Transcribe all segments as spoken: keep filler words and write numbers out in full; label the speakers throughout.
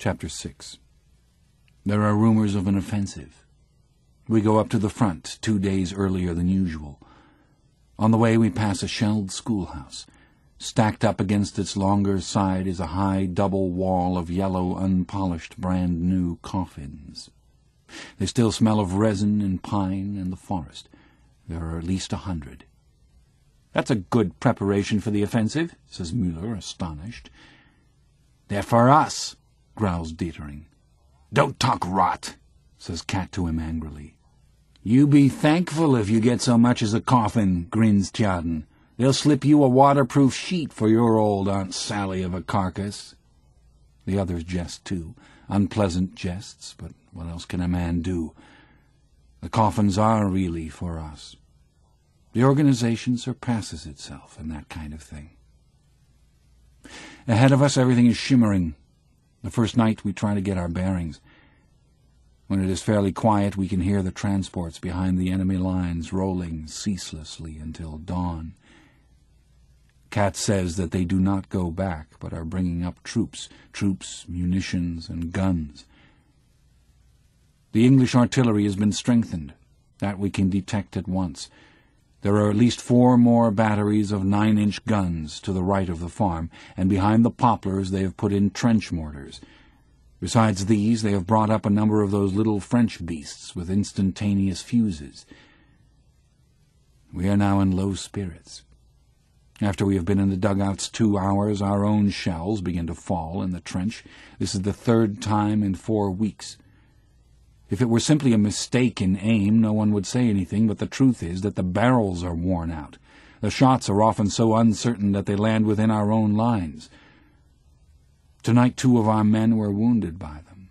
Speaker 1: Chapter six. There are rumors of an offensive. We go up to the front two days earlier than usual. On the way we pass a shelled schoolhouse. Stacked up against its longer side is a high double wall of yellow, unpolished, brand-new coffins. They still smell of resin and pine and the forest. There are at least a hundred. "That's a good preparation for the offensive," says Müller, astonished. "They're for us," growls Dietering. "Don't talk rot," says Cat to him angrily. "You be thankful if you get so much as a coffin," grins Tjaden. "They'll slip you a waterproof sheet for your old Aunt Sally of a carcass." The others jest too, unpleasant jests, but what else can a man do? The coffins are really for us. The organization surpasses itself in that kind of thing. Ahead of us everything is shimmering. The first night we try to get our bearings. When it is fairly quiet we can hear the transports behind the enemy lines rolling ceaselessly until dawn. Cat says that they do not go back, but are bringing up troops, troops, munitions, and guns. The English artillery has been strengthened. That we can detect at once. There are at least four more batteries of nine-inch guns to the right of the farm, and behind the poplars they have put in trench mortars. Besides these, they have brought up a number of those little French beasts with instantaneous fuses. We are now in low spirits. After we have been in the dugouts two hours, our own shells begin to fall in the trench. This is the third time in four weeks. If it were simply a mistake in aim, no one would say anything, but the truth is that the barrels are worn out. The shots are often so uncertain that they land within our own lines. Tonight two of our men were wounded by them.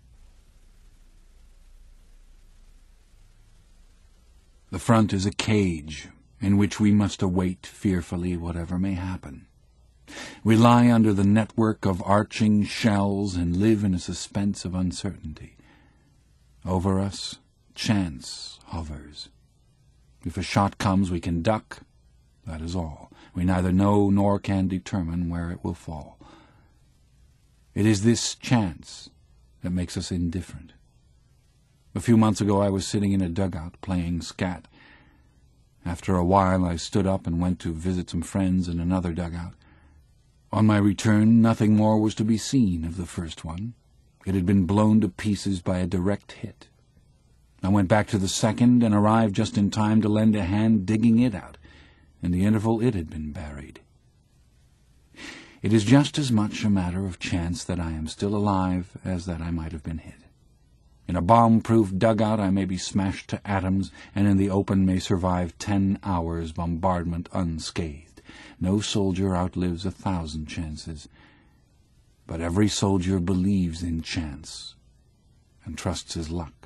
Speaker 1: The front is a cage in which we must await fearfully whatever may happen. We lie under the network of arching shells and live in a suspense of uncertainty. Over us, chance hovers. If a shot comes, we can duck. That is all. We neither know nor can determine where it will fall. It is this chance that makes us indifferent. A few months ago I was sitting in a dugout playing scat. After a while I stood up and went to visit some friends in another dugout. On my return, nothing more was to be seen of the first one. It had been blown to pieces by a direct hit. I went back to the second and arrived just in time to lend a hand digging it out. In the interval it had been buried. It is just as much a matter of chance that I am still alive as that I might have been hit. In a bomb-proof dugout I may be smashed to atoms, and in the open may survive ten hours' bombardment unscathed. No soldier outlives a thousand chances. But every soldier believes in chance and trusts his luck.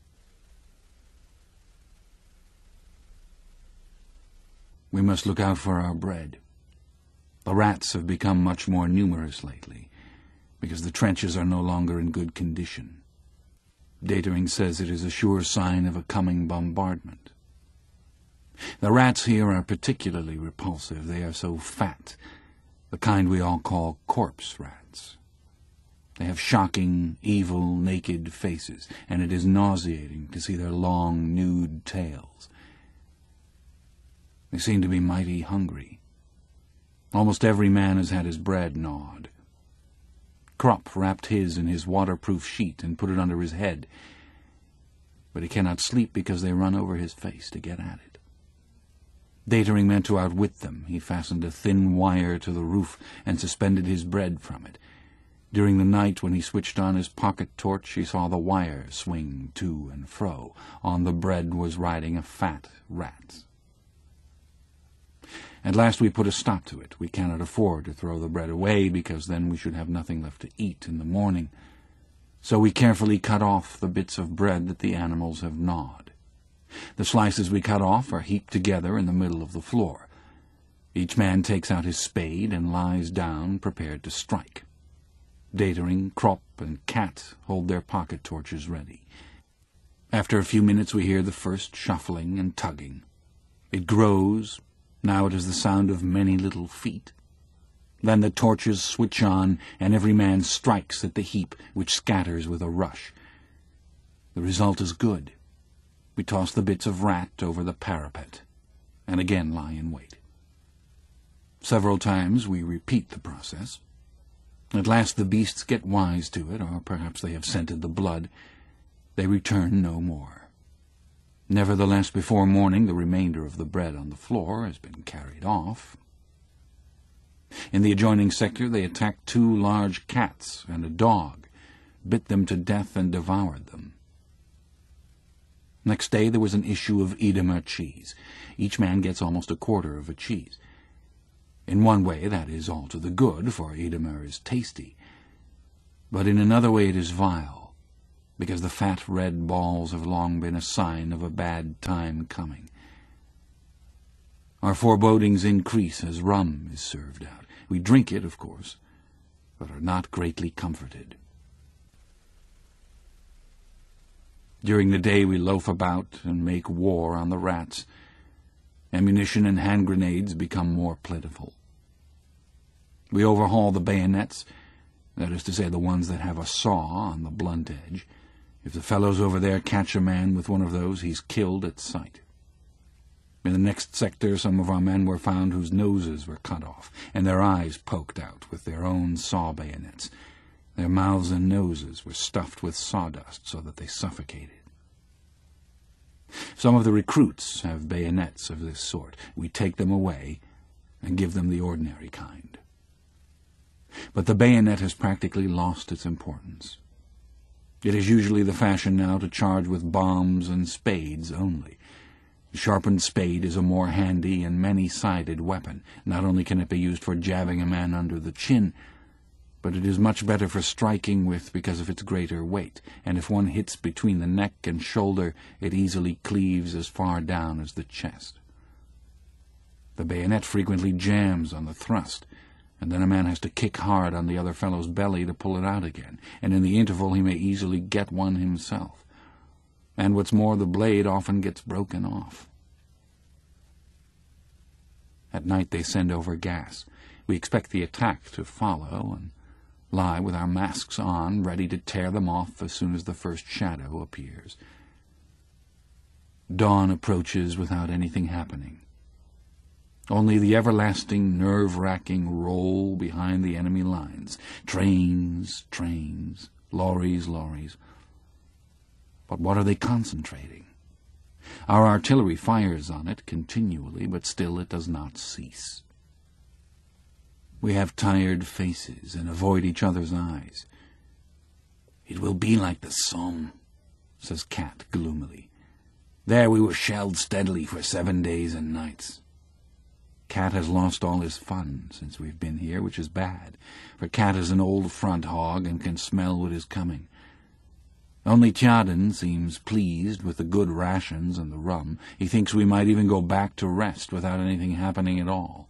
Speaker 1: We must look out for our bread. The rats have become much more numerous lately, because the trenches are no longer in good condition. Dietering says it is a sure sign of a coming bombardment. The rats here are particularly repulsive. They are so fat, the kind we all call corpse rats. They have shocking, evil, naked faces, and it is nauseating to see their long, nude tails. They seem to be mighty hungry. Almost every man has had his bread gnawed. Krupp wrapped his in his waterproof sheet and put it under his head, but he cannot sleep because they run over his face to get at it. Dietering meant to outwit them. He fastened a thin wire to the roof and suspended his bread from it. During the night, when he switched on his pocket torch, he saw the wire swing to and fro. On the bread was riding a fat rat. At last we put a stop to it. We cannot afford to throw the bread away, because then we should have nothing left to eat in the morning. So we carefully cut off the bits of bread that the animals have gnawed. The slices we cut off are heaped together in the middle of the floor. Each man takes out his spade and lies down, prepared to strike. Dietering, Krupp, and Cat hold their pocket torches ready. After a few minutes we hear the first shuffling and tugging. It grows. Now it is the sound of many little feet. Then the torches switch on, and every man strikes at the heap, which scatters with a rush. The result is good. We toss the bits of rat over the parapet, and again lie in wait. Several times we repeat the process. At last the beasts get wise to it, or perhaps they have scented the blood. They return no more. Nevertheless, before morning, the remainder of the bread on the floor has been carried off. In the adjoining sector they attacked two large cats and a dog, bit them to death and devoured them. Next day there was an issue of Edamer cheese. Each man gets almost a quarter of a cheese. In one way that is all to the good, for Edamer is tasty. But in another way it is vile, because the fat red balls have long been a sign of a bad time coming. Our forebodings increase as rum is served out. We drink it, of course, but are not greatly comforted. During the day we loaf about and make war on the rats. Ammunition and hand grenades become more plentiful. We overhaul the bayonets, that is to say the ones that have a saw on the blunt edge. If the fellows over there catch a man with one of those, he's killed at sight. In the next sector some of our men were found whose noses were cut off, and their eyes poked out with their own saw bayonets. Their mouths and noses were stuffed with sawdust so that they suffocated. Some of the recruits have bayonets of this sort. We take them away and give them the ordinary kind. But the bayonet has practically lost its importance. It is usually the fashion now to charge with bombs and spades only. The sharpened spade is a more handy and many-sided weapon. Not only can it be used for jabbing a man under the chin, but it is much better for striking with because of its greater weight, and if one hits between the neck and shoulder, it easily cleaves as far down as the chest. The bayonet frequently jams on the thrust, and then a man has to kick hard on the other fellow's belly to pull it out again, and in the interval he may easily get one himself. And what's more, the blade often gets broken off. At night they send over gas. We expect the attack to follow, and lie with our masks on, ready to tear them off as soon as the first shadow appears. Dawn approaches without anything happening. Only the everlasting, nerve-wracking roll behind the enemy lines. Trains, trains, lorries, lorries. But what are they concentrating? Our artillery fires on it continually, but still it does not cease. We have tired faces and avoid each other's eyes. "It will be like the Somme," says Cat gloomily. "There we were shelled steadily for seven days and nights." Cat has lost all his fun since we've been here, which is bad, for Cat is an old front hog and can smell what is coming. Only Tjaden seems pleased with the good rations and the rum. He thinks we might even go back to rest without anything happening at all.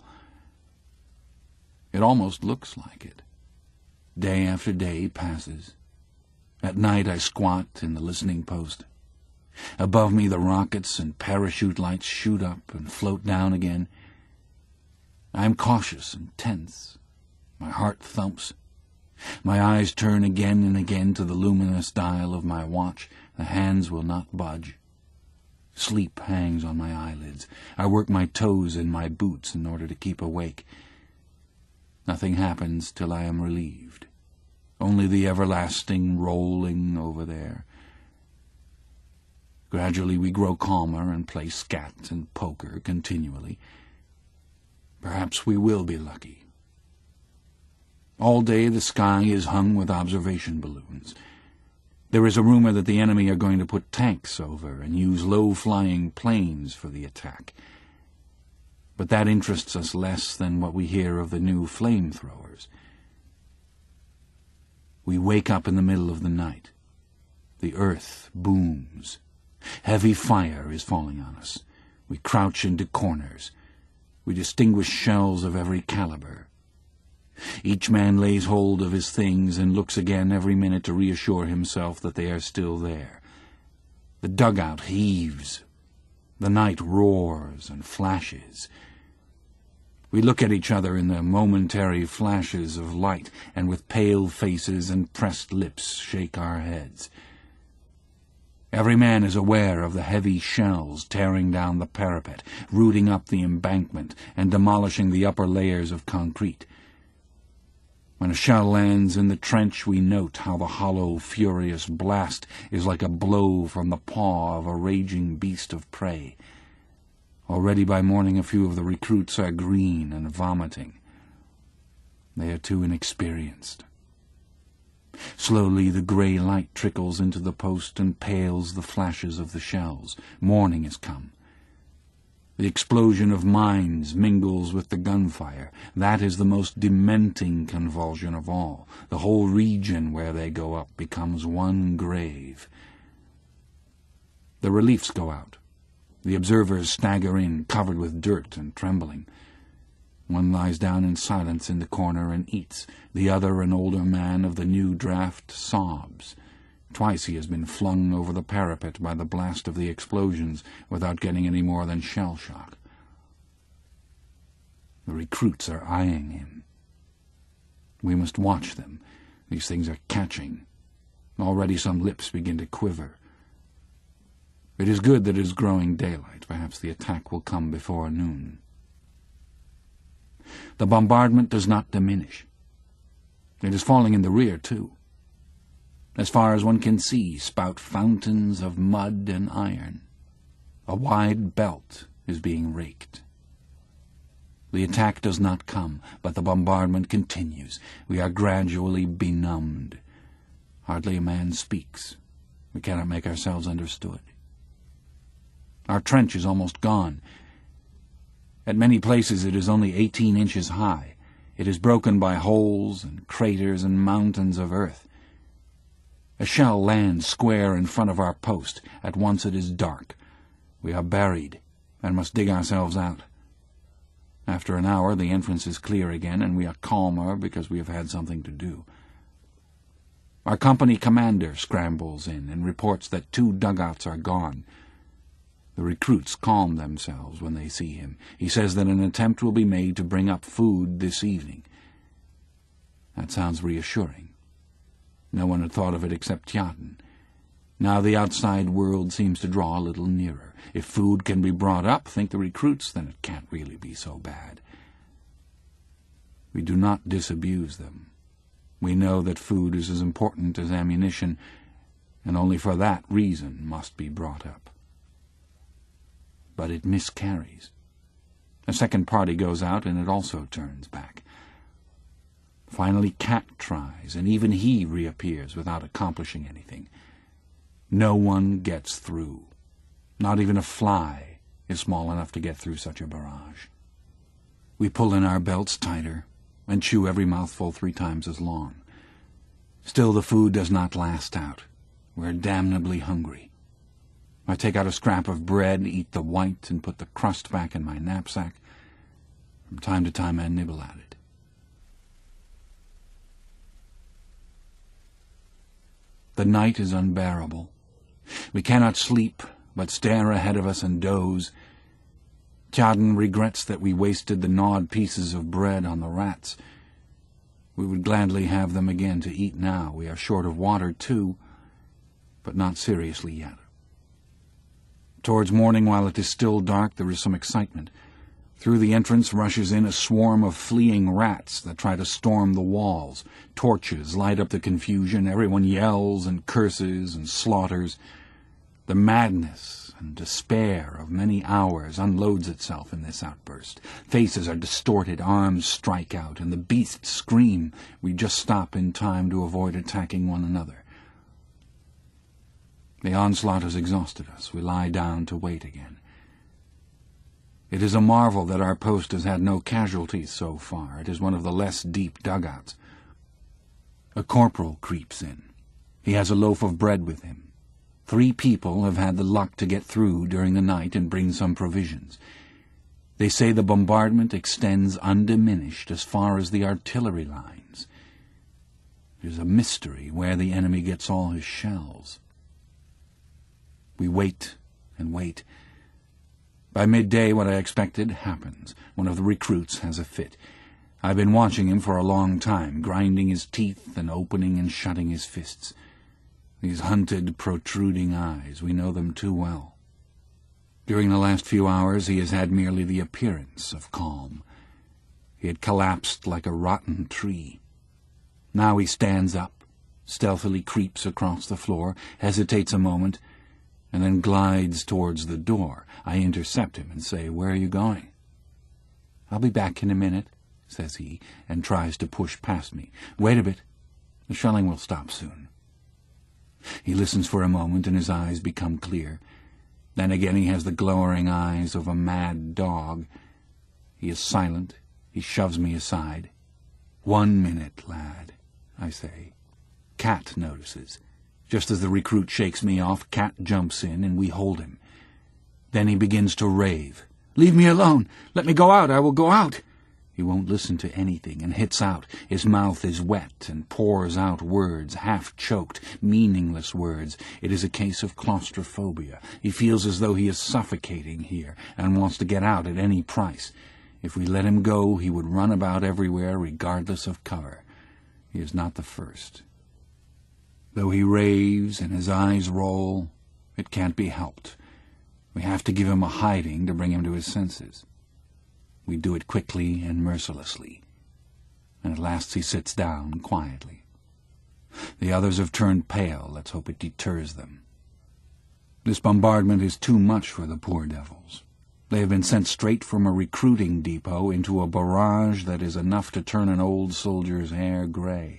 Speaker 1: It almost looks like it. Day after day passes. At night I squat in the listening post. Above me the rockets and parachute lights shoot up and float down again. I am cautious and tense. My heart thumps. My eyes turn again and again to the luminous dial of my watch. The hands will not budge. Sleep hangs on my eyelids. I work my toes in my boots in order to keep awake. Nothing happens till I am relieved. Only the everlasting rolling over there. Gradually we grow calmer and play scat and poker continually. Perhaps we will be lucky. All day the sky is hung with observation balloons. There is a rumor that the enemy are going to put tanks over and use low-flying planes for the attack. But that interests us less than what we hear of the new flamethrowers. We wake up in the middle of the night. The earth booms. Heavy fire is falling on us. We crouch into corners. We distinguish shells of every caliber. Each man lays hold of his things and looks again every minute to reassure himself that they are still there. The dugout heaves. The night roars and flashes. We look at each other in the momentary flashes of light, and with pale faces and pressed lips shake our heads. Every man is aware of the heavy shells tearing down the parapet, rooting up the embankment, and demolishing the upper layers of concrete. When a shell lands in the trench, we note how the hollow, furious blast is like a blow from the paw of a raging beast of prey. Already by morning a few of the recruits are green and vomiting. They are too inexperienced. Slowly the grey light trickles into the post and pales the flashes of the shells. Morning has come. The explosion of mines mingles with the gunfire. That is the most dementing convulsion of all. The whole region where they go up becomes one grave. The reliefs go out. The observers stagger in, covered with dirt and trembling. One lies down in silence in the corner and eats. The other, an older man of the new draft, sobs. Twice he has been flung over the parapet by the blast of the explosions without getting any more than shell shock. The recruits are eyeing him. We must watch them. These things are catching. Already some lips begin to quiver. It is good that it is growing daylight. Perhaps the attack will come before noon. The bombardment does not diminish. It is falling in the rear, too. As far as one can see, spout fountains of mud and iron. A wide belt is being raked. The attack does not come, but the bombardment continues. We are gradually benumbed. Hardly a man speaks. We cannot make ourselves understood. Our trench is almost gone. At many places it is only eighteen inches high. It is broken by holes and craters and mountains of earth. A shell lands square in front of our post. At once it is dark. We are buried and must dig ourselves out. After an hour the entrance is clear again, and we are calmer because we have had something to do. Our company commander scrambles in and reports that two dugouts are gone. The recruits calm themselves when they see him. He says that an attempt will be made to bring up food this evening. That sounds reassuring. No one had thought of it except Tjaden. Now the outside world seems to draw a little nearer. If food can be brought up, think the recruits, then it can't really be so bad. We do not disabuse them. We know that food is as important as ammunition, and only for that reason must be brought up. But it miscarries. A second party goes out, and it also turns back. Finally Cat tries, and even he reappears without accomplishing anything. No one gets through. Not even a fly is small enough to get through such a barrage. We pull in our belts tighter, and chew every mouthful three times as long. Still the food does not last out. We're damnably hungry. I take out a scrap of bread, eat the white, and put the crust back in my knapsack. From time to time I nibble at it. The night is unbearable. We cannot sleep, but stare ahead of us and doze. Tjaden regrets that we wasted the gnawed pieces of bread on the rats. We would gladly have them again to eat now. We are short of water, too, but not seriously yet. Towards morning, while it is still dark, there is some excitement. Through the entrance rushes in a swarm of fleeing rats that try to storm the walls. Torches light up the confusion. Everyone yells and curses and slaughters. The madness and despair of many hours unloads itself in this outburst. Faces are distorted, arms strike out, and the beasts scream. We just stop in time to avoid attacking one another. The onslaught has exhausted us. We lie down to wait again. It is a marvel that our post has had no casualties so far. It is one of the less deep dugouts. A corporal creeps in. He has a loaf of bread with him. Three people have had the luck to get through during the night and bring some provisions. They say the bombardment extends undiminished as far as the artillery lines. It is a mystery where the enemy gets all his shells. We wait and wait. By midday, what I expected happens. One of the recruits has a fit. I've been watching him for a long time, grinding his teeth and opening and shutting his fists. These hunted, protruding eyes, we know them too well. During the last few hours he has had merely the appearance of calm. He had collapsed like a rotten tree. Now he stands up, stealthily creeps across the floor, hesitates a moment, and then glides towards the door. I intercept him and say, "Where are you going?" "I'll be back in a minute," says he, and tries to push past me. "Wait a bit. The shelling will stop soon." He listens for a moment, and his eyes become clear. Then again he has the glowering eyes of a mad dog. He is silent. He shoves me aside. "One minute, lad," I say. Cat notices. Just as the recruit shakes me off, Cat jumps in, and we hold him. Then he begins to rave. "Leave me alone! Let me go out! I will go out!" He won't listen to anything, and hits out. His mouth is wet, and pours out words, half-choked, meaningless words. It is a case of claustrophobia. He feels as though he is suffocating here, and wants to get out at any price. If we let him go, he would run about everywhere, regardless of cover. He is not the first. Though he raves and his eyes roll, it can't be helped. We have to give him a hiding to bring him to his senses. We do it quickly and mercilessly, and at last he sits down quietly. The others have turned pale. Let's hope it deters them. This bombardment is too much for the poor devils. They have been sent straight from a recruiting depot into a barrage that is enough to turn an old soldier's hair gray.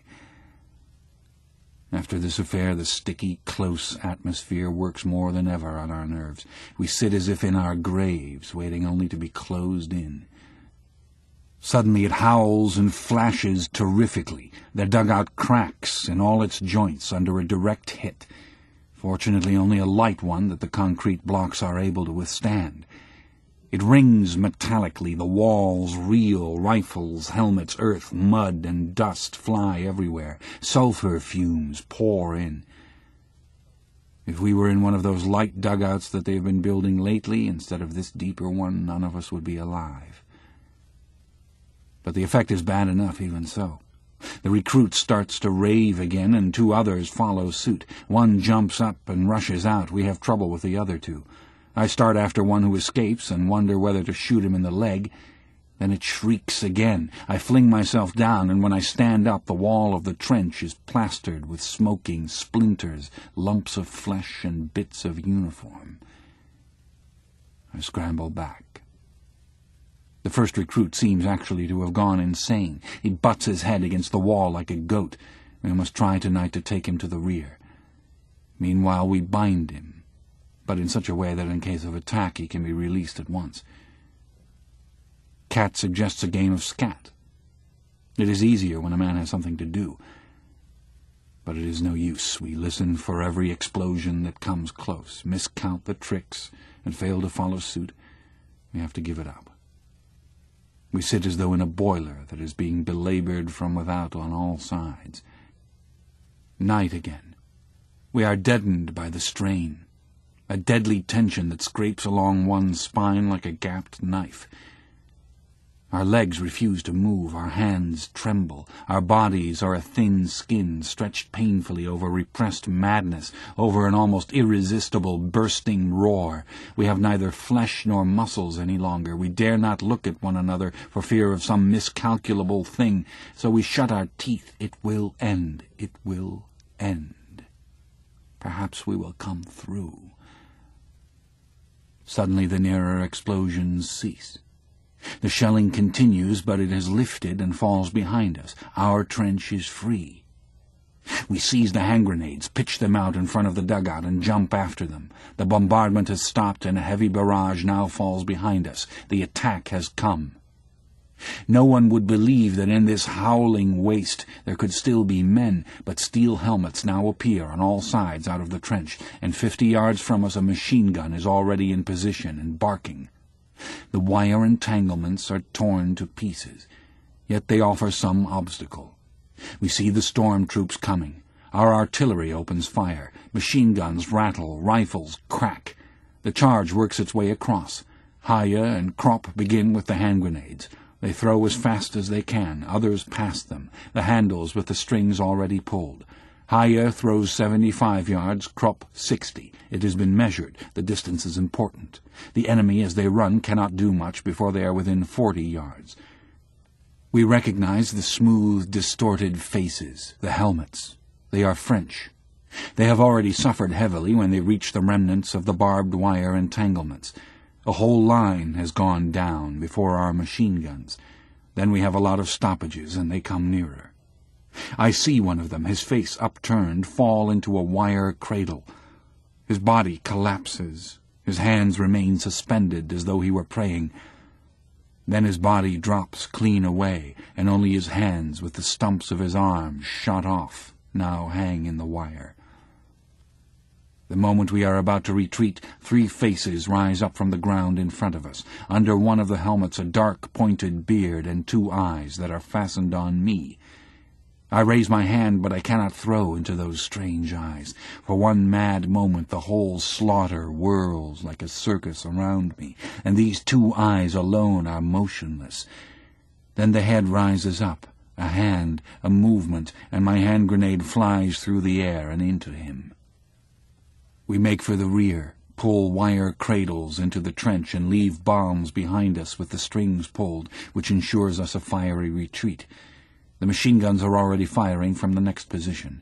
Speaker 1: After this affair, the sticky, close atmosphere works more than ever on our nerves. We sit as if in our graves, waiting only to be closed in. Suddenly it howls and flashes terrifically. The dugout cracks in all its joints under a direct hit. Fortunately, only a light one that the concrete blocks are able to withstand. It rings metallically, the walls reel, rifles, helmets, earth, mud, and dust fly everywhere. Sulphur fumes pour in. If we were in one of those light dugouts that they've been building lately, instead of this deeper one, none of us would be alive. But the effect is bad enough even so. The recruit starts to rave again, and two others follow suit. One jumps up and rushes out. We have trouble with the other two. I start after one who escapes and wonder whether to shoot him in the leg. Then it shrieks again. I fling myself down, and when I stand up, the wall of the trench is plastered with smoking splinters, lumps of flesh, and bits of uniform. I scramble back. The first recruit seems actually to have gone insane. He butts his head against the wall like a goat. We must try tonight to take him to the rear. Meanwhile, we bind him, but in such a way that in case of attack he can be released at once. Cat suggests a game of scat. It is easier when a man has something to do. But it is no use. We listen for every explosion that comes close, miscount the tricks, and fail to follow suit. We have to give it up. We sit as though in a boiler that is being belaboured from without on all sides. Night again. We are deadened by the strain, a deadly tension that scrapes along one's spine like a gapped knife. Our legs refuse to move, our hands tremble, our bodies are a thin skin stretched painfully over repressed madness, over an almost irresistible bursting roar. We have neither flesh nor muscles any longer. We dare not look at one another for fear of some miscalculable thing, so we shut our teeth. It will end. It will end. Perhaps we will come through. Suddenly the nearer explosions cease. The shelling continues, but it has lifted and falls behind us. Our trench is free. We seize the hand grenades, pitch them out in front of the dugout, and jump after them. The bombardment has stopped, and a heavy barrage now falls behind us. The attack has come. No one would believe that in this howling waste there could still be men, but steel helmets now appear on all sides out of the trench, and fifty yards from us a machine gun is already in position and barking. The wire entanglements are torn to pieces, yet they offer some obstacle. We see the storm troops coming. Our artillery opens fire. Machine guns rattle, rifles crack. The charge works its way across. Haya and Kropp begin with the hand grenades. They throw as fast as they can, others pass them, the handles with the strings already pulled. Haya throws seventy-five yards, Kropp sixty. It has been measured. The distance is important. The enemy, as they run, cannot do much before they are within forty yards. We recognize the smooth, distorted faces, the helmets. They are French. They have already suffered heavily when they reach the remnants of the barbed wire entanglements. A whole line has gone down before our machine guns. Then we have a lot of stoppages, and they come nearer. I see one of them, his face upturned, fall into a wire cradle. His body collapses. His hands remain suspended as though he were praying. Then his body drops clean away, and only his hands with the stumps of his arms shot off now hang in the wire. The moment we are about to retreat, three faces rise up from the ground in front of us. Under one of the helmets a dark pointed beard and two eyes that are fastened on me. I raise my hand, but I cannot throw into those strange eyes. For one mad moment the whole slaughter whirls like a circus around me, and these two eyes alone are motionless. Then the head rises up, a hand, a movement, and my hand grenade flies through the air and into him. We make for the rear, pull wire cradles into the trench, and leave bombs behind us with the strings pulled, which ensures us a fiery retreat. The machine guns are already firing from the next position.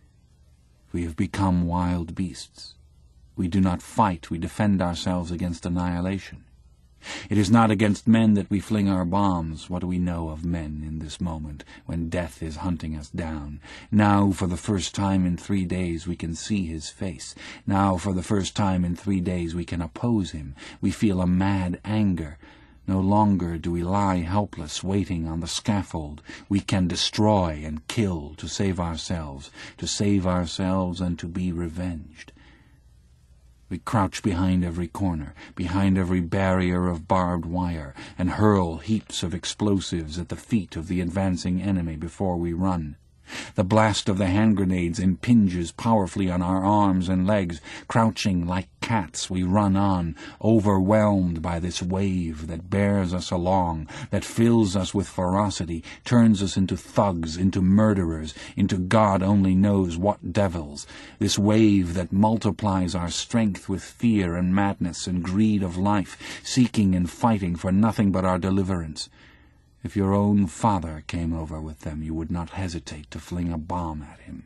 Speaker 1: We have become wild beasts. We do not fight, we defend ourselves against annihilation. It is not against men that we fling our bombs. What do we know of men in this moment, when death is hunting us down? Now, for the first time in three days, we can see his face. Now, for the first time in three days, we can oppose him. We feel a mad anger. No longer do we lie helpless, waiting on the scaffold. We can destroy and kill to save ourselves, to save ourselves and to be revenged. We crouch behind every corner, behind every barrier of barbed wire, and hurl heaps of explosives at the feet of the advancing enemy before we run. The blast of the hand grenades impinges powerfully on our arms and legs. Crouching like cats, we run on, overwhelmed by this wave that bears us along, that fills us with ferocity, turns us into thugs, into murderers, into God only knows what devils. This wave that multiplies our strength with fear and madness and greed of life, seeking and fighting for nothing but our deliverance. If your own father came over with them, you would not hesitate to fling a bomb at him.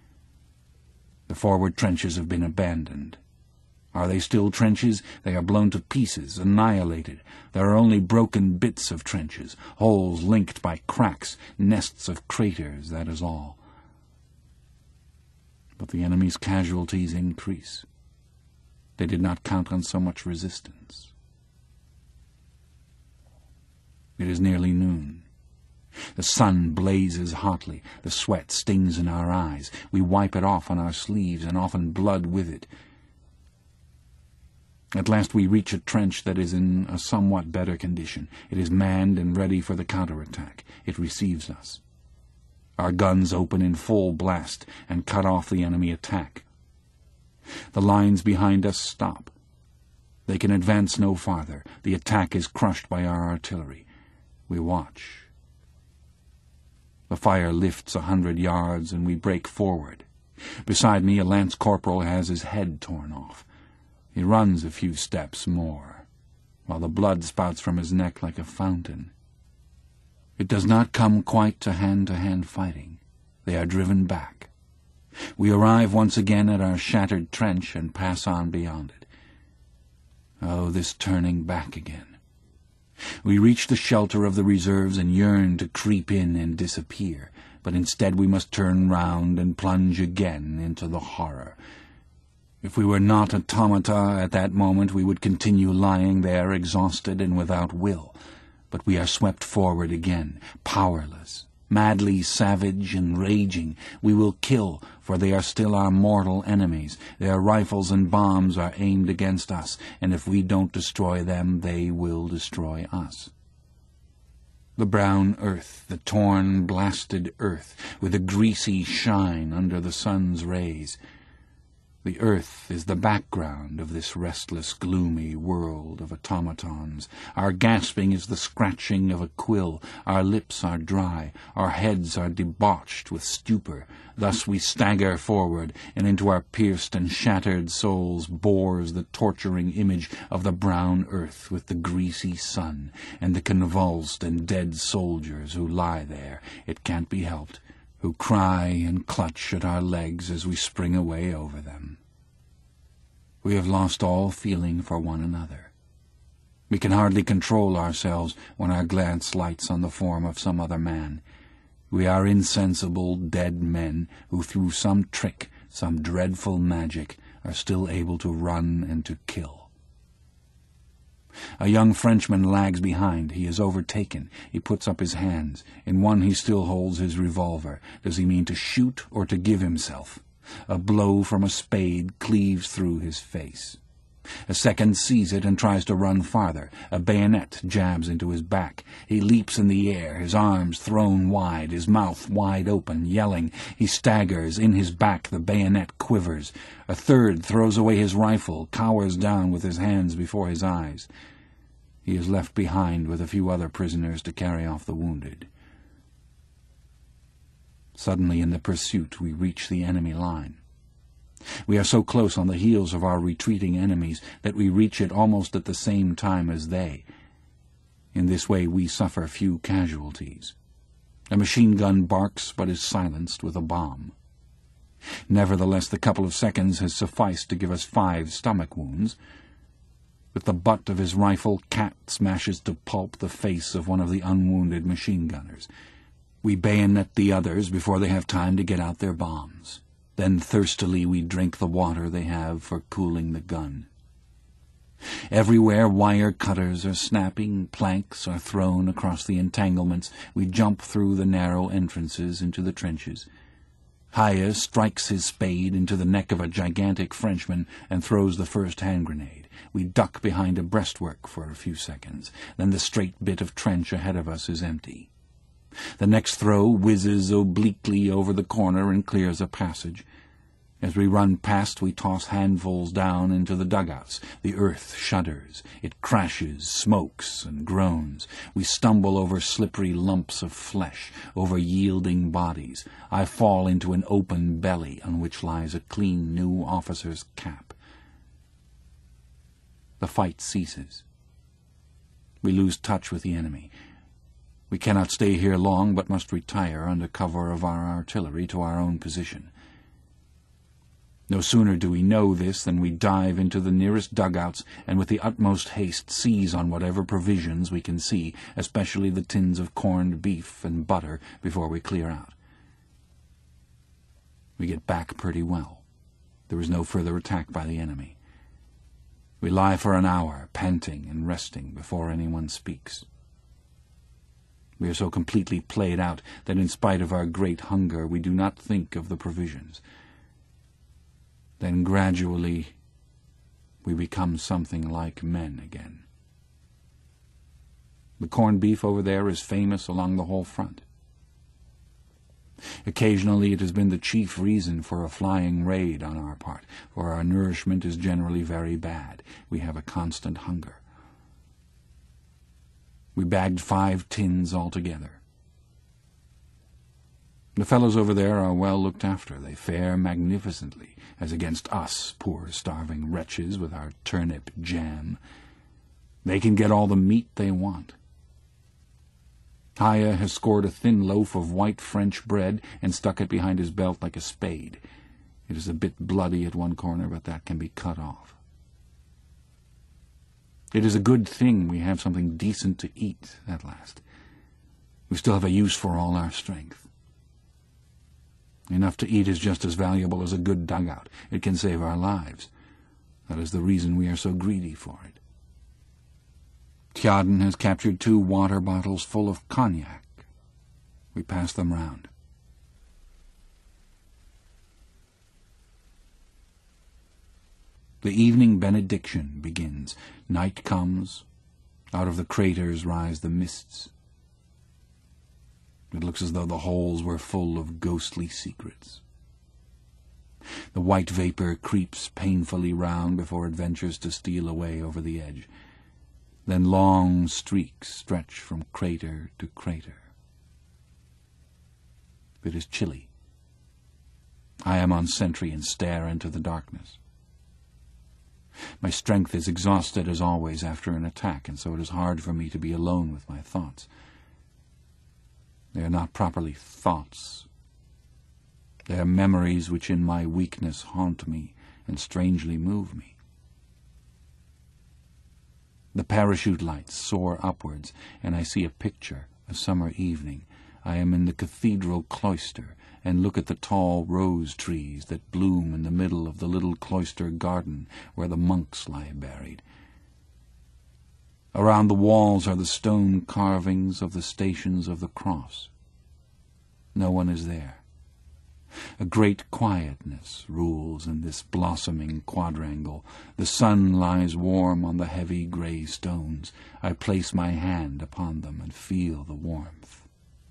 Speaker 1: The forward trenches have been abandoned. Are they still trenches? They are blown to pieces, annihilated. There are only broken bits of trenches, holes linked by cracks, nests of craters, that is all. But the enemy's casualties increase. They did not count on so much resistance. It is nearly noon. The sun blazes hotly. The sweat stings in our eyes. We wipe it off on our sleeves, and often blood with it. At last we reach a trench that is in a somewhat better condition. It is manned and ready for the counterattack. It receives us. Our guns open in full blast and cut off the enemy attack. The lines behind us stop. They can advance no farther. The attack is crushed by our artillery. We watch. The fire lifts a hundred yards, and we break forward. Beside me, a lance corporal has his head torn off. He runs a few steps more, while the blood spouts from his neck like a fountain. It does not come quite to hand-to-hand fighting. They are driven back. We arrive once again at our shattered trench and pass on beyond it. Oh, this turning back again. We reach the shelter of the reserves and yearn to creep in and disappear, but instead we must turn round and plunge again into the horror. If we were not automata at that moment, we would continue lying there, exhausted and without will. But we are swept forward again, powerless, madly savage and raging. We will kill, for they are still our mortal enemies. Their rifles and bombs are aimed against us, and if we don't destroy them, they will destroy us. The brown earth, the torn, blasted earth, with a greasy shine under the sun's rays. The earth is the background of this restless, gloomy world of automatons. Our gasping is the scratching of a quill. Our lips are dry. Our heads are debauched with stupor. Thus we stagger forward, and into our pierced and shattered souls bores the torturing image of the brown earth with the greasy sun, and the convulsed and dead soldiers who lie there, it can't be helped, who cry and clutch at our legs as we spring away over them. We have lost all feeling for one another. We can hardly control ourselves when our glance lights on the form of some other man. We are insensible, dead men who, through some trick, some dreadful magic, are still able to run and to kill. A young Frenchman lags behind. He is overtaken. He puts up his hands. In one he still holds his revolver. Does he mean to shoot or to give himself? A blow from a spade cleaves through his face. A second sees it and tries to run farther. A bayonet jabs into his back. He leaps in the air, his arms thrown wide, his mouth wide open, yelling. He staggers. In his back the bayonet quivers. A third throws away his rifle, cowers down with his hands before his eyes. He is left behind with a few other prisoners to carry off the wounded. Suddenly in the pursuit we reach the enemy line. We are so close on the heels of our retreating enemies that we reach it almost at the same time as they. In this way we suffer few casualties. A machine gun barks but is silenced with a bomb. Nevertheless, the couple of seconds has sufficed to give us five stomach wounds. With the butt of his rifle, Cat smashes to pulp the face of one of the unwounded machine gunners. We bayonet the others before they have time to get out their bombs. Then thirstily we drink the water they have for cooling the gun. Everywhere wire cutters are snapping, planks are thrown across the entanglements. We jump through the narrow entrances into the trenches. Haya strikes his spade into the neck of a gigantic Frenchman and throws the first hand grenade. We duck behind a breastwork for a few seconds. Then the straight bit of trench ahead of us is empty. The next throw whizzes obliquely over the corner and clears a passage. As we run past, we toss handfuls down into the dugouts. The earth shudders. It crashes, smokes, and groans. We stumble over slippery lumps of flesh, over yielding bodies. I fall into an open belly on which lies a clean new officer's cap. The fight ceases. We lose touch with the enemy. We cannot stay here long, but must retire under cover of our artillery to our own position. No sooner do we know this than we dive into the nearest dugouts and with the utmost haste seize on whatever provisions we can see, especially the tins of corned beef and butter, before we clear out. We get back pretty well. There is no further attack by the enemy. We lie for an hour, panting and resting, before anyone speaks. We are so completely played out that in spite of our great hunger we do not think of the provisions. Then gradually we become something like men again. The corned beef over there is famous along the whole front. Occasionally it has been the chief reason for a flying raid on our part, for our nourishment is generally very bad. We have a constant hunger. We bagged five tins altogether. The fellows over there are well looked after. They fare magnificently, as against us, poor starving wretches with our turnip jam. They can get all the meat they want. Haya has scored a thin loaf of white French bread and stuck it behind his belt like a spade. It is a bit bloody at one corner, but that can be cut off. It is a good thing we have something decent to eat at last. We still have a use for all our strength. Enough to eat is just as valuable as a good dugout. It can save our lives. That is the reason we are so greedy for it. Tjaden has captured two water bottles full of cognac. We pass them round. The evening benediction begins. Night comes. Out of the craters rise the mists. It looks as though the holes were full of ghostly secrets. The white vapour creeps painfully round before it ventures to steal away over the edge. Then long streaks stretch from crater to crater. It is chilly. I am on sentry and stare into the darkness. My strength is exhausted as always after an attack, and so it is hard for me to be alone with my thoughts. They are not properly thoughts. They are memories which in my weakness haunt me and strangely move me. The parachute lights soar upwards, and I see a picture, a summer evening. I am in the cathedral cloister, and look at the tall rose trees that bloom in the middle of the little cloister garden where the monks lie buried. Around the walls are the stone carvings of the Stations of the Cross. No one is there. A great quietness rules in this blossoming quadrangle. The sun lies warm on the heavy grey stones. I place my hand upon them and feel the warmth.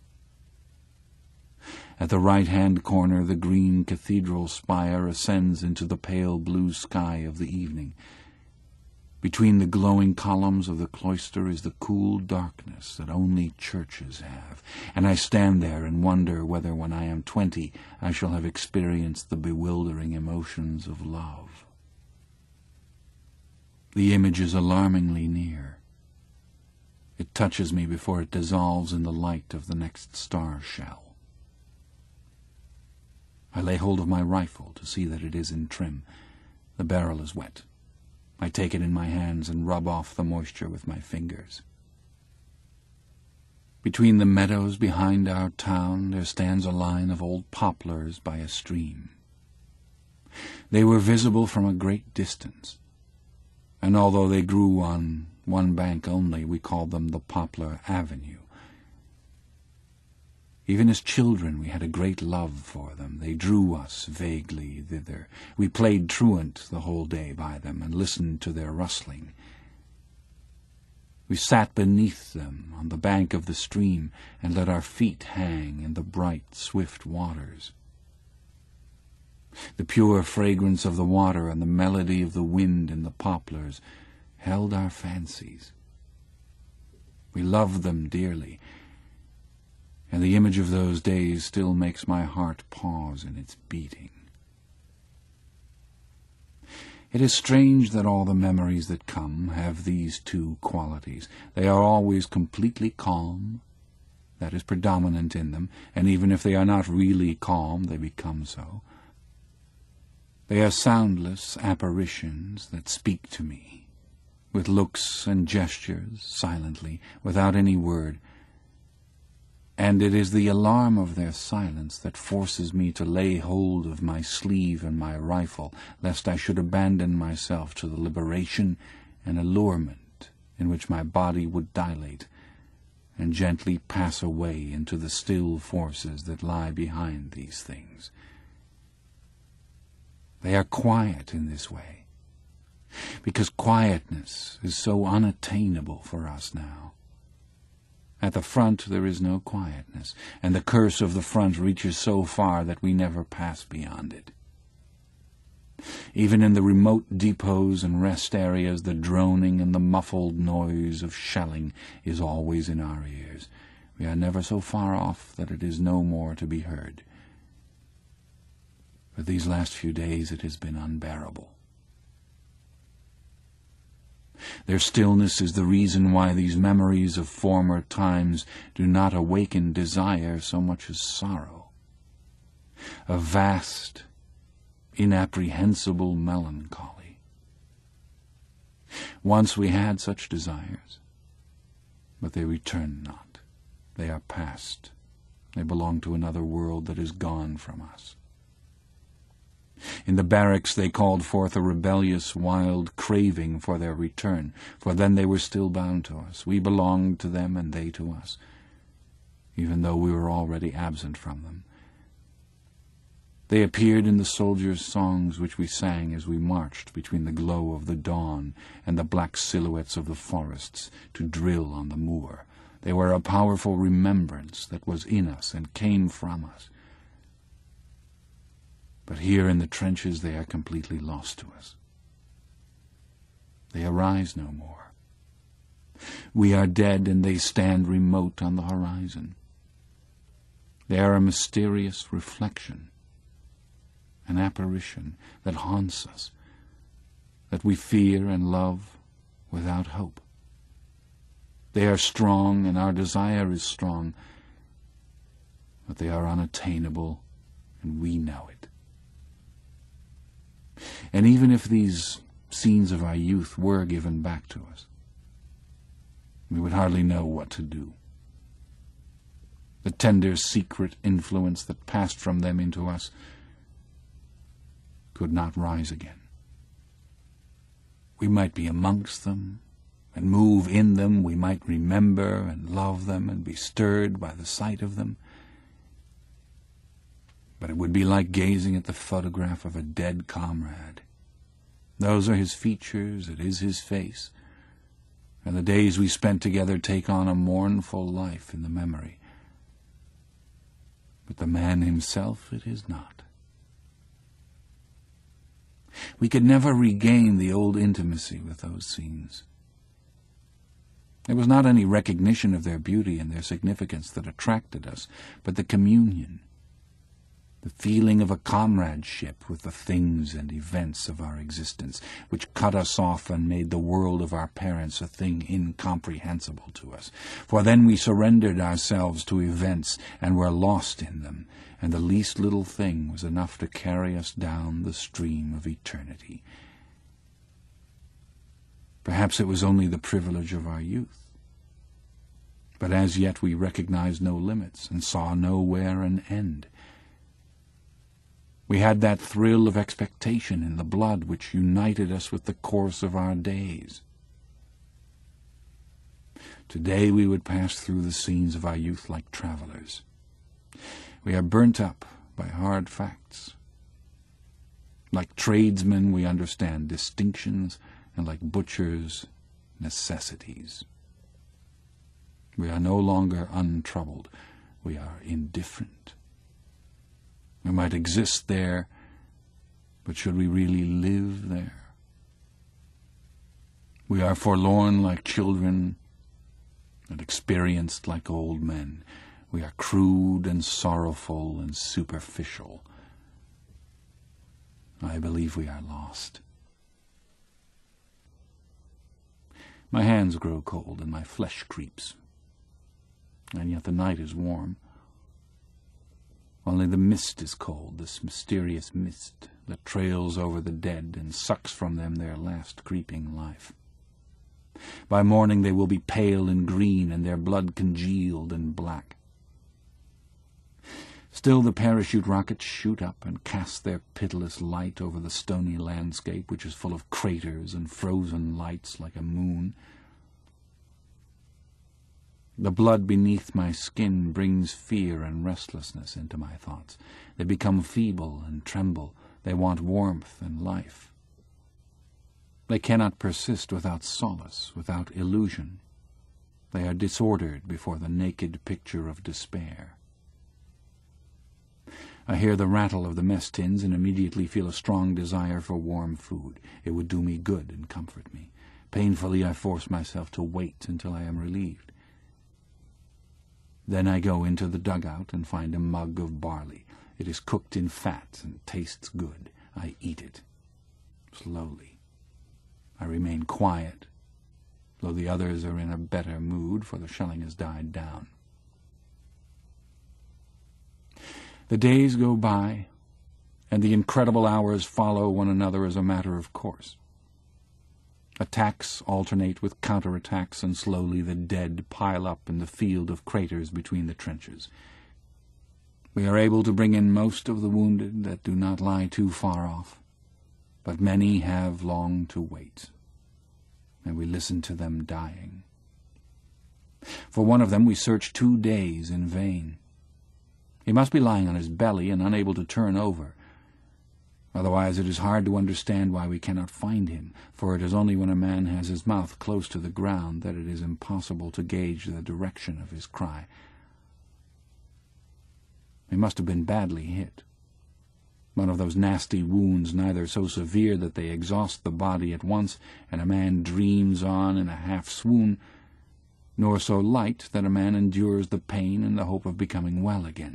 Speaker 1: At the right-hand corner, the green cathedral spire ascends into the pale blue sky of the evening. Between the glowing columns of the cloister is the cool darkness that only churches have, and I stand there and wonder whether when I am twenty I shall have experienced the bewildering emotions of love. The image is alarmingly near. It touches me before it dissolves in the light of the next star shell. I lay hold of my rifle to see that it is in trim. The barrel is wet. I take it in my hands and rub off the moisture with my fingers. Between the meadows behind our town there stands a line of old poplars by a stream. They were visible from a great distance, and although they grew on one bank only, we called them the Poplar Avenue. Even as children we had a great love for them. They drew us vaguely thither. We played truant the whole day by them and listened to their rustling. We sat beneath them on the bank of the stream and let our feet hang in the bright, swift waters. The pure fragrance of the water and the melody of the wind in the poplars held our fancies. We loved them dearly, and the image of those days still makes my heart pause in its beating. It is strange that all the memories that come have these two qualities. They are always completely calm, that is predominant in them, and even if they are not really calm, they become so. They are soundless apparitions that speak to me, with looks and gestures, silently, without any word, and it is the alarm of their silence that forces me to lay hold of my sleeve and my rifle, lest I should abandon myself to the liberation and allurement in which my body would dilate and gently pass away into the still forces that lie behind these things. They are quiet in this way, because quietness is so unattainable for us now. At the front there is no quietness, and the curse of the front reaches so far that we never pass beyond it. Even in the remote depots and rest areas, the droning and the muffled noise of shelling is always in our ears. We are never so far off that it is no more to be heard. But these last few days it has been unbearable. Their stillness is the reason why these memories of former times do not awaken desire so much as sorrow. A vast, inapprehensible melancholy. Once we had such desires, but they return not. They are past. They belong to another world that is gone from us. In the barracks they called forth a rebellious, wild craving for their return, for then they were still bound to us. We belonged to them and they to us, even though we were already absent from them. They appeared in the soldiers' songs which we sang as we marched between the glow of the dawn and the black silhouettes of the forests to drill on the moor. They were a powerful remembrance that was in us and came from us. But here in the trenches they are completely lost to us. They arise no more. We are dead, and they stand remote on the horizon. They are a mysterious reflection, an apparition that haunts us, that we fear and love without hope. They are strong, and our desire is strong, but they are unattainable, and we know it. And even if these scenes of our youth were given back to us, we would hardly know what to do. The tender, secret influence that passed from them into us could not rise again. We might be amongst them and move in them. We might remember and love them and be stirred by the sight of them. But it would be like gazing at the photograph of a dead comrade. Those are his features, it is his face, and the days we spent together take on a mournful life in the memory. But the man himself, it is not. We could never regain the old intimacy with those scenes. It was not any recognition of their beauty and their significance that attracted us, but the communion, the feeling of a comradeship with the things and events of our existence, which cut us off and made the world of our parents a thing incomprehensible to us. For then we surrendered ourselves to events and were lost in them, and the least little thing was enough to carry us down the stream of eternity. Perhaps it was only the privilege of our youth, but as yet we recognized no limits and saw nowhere an end. We had that thrill of expectation in the blood which united us with the course of our days. Today we would pass through the scenes of our youth like travelers. We are burnt up by hard facts. Like tradesmen we understand distinctions, and like butchers, necessities. We are no longer untroubled. We are indifferent. We might exist there, but should we really live there? We are forlorn like children and experienced like old men. We are crude and sorrowful and superficial. I believe we are lost. My hands grow cold and my flesh creeps, and yet the night is warm. Only the mist is cold, this mysterious mist that trails over the dead and sucks from them their last creeping life. By morning they will be pale and green, and their blood congealed and black. Still the parachute rockets shoot up and cast their pitiless light over the stony landscape, which is full of craters and frozen lights like a moon. The blood beneath my skin brings fear and restlessness into my thoughts. They become feeble and tremble. They want warmth and life. They cannot persist without solace, without illusion. They are disordered before the naked picture of despair. I hear the rattle of the mess tins and immediately feel a strong desire for warm food. It would do me good and comfort me. Painfully I force myself to wait until I am relieved. Then I go into the dugout and find a mug of barley. It is cooked in fat and tastes good. I eat it. Slowly. I remain quiet, though the others are in a better mood, for the shelling has died down. The days go by, and the incredible hours follow one another as a matter of course. Attacks alternate with counterattacks, and slowly the dead pile up in the field of craters between the trenches. We are able to bring in most of the wounded that do not lie too far off, but many have long to wait, and we listen to them dying. For one of them we search two days in vain. He must be lying on his belly and unable to turn over. Otherwise it is hard to understand why we cannot find him, for it is only when a man has his mouth close to the ground that it is impossible to gauge the direction of his cry. He must have been badly hit. One of those nasty wounds, neither so severe that they exhaust the body at once and a man dreams on in a half-swoon, nor so light that a man endures the pain in the hope of becoming well again.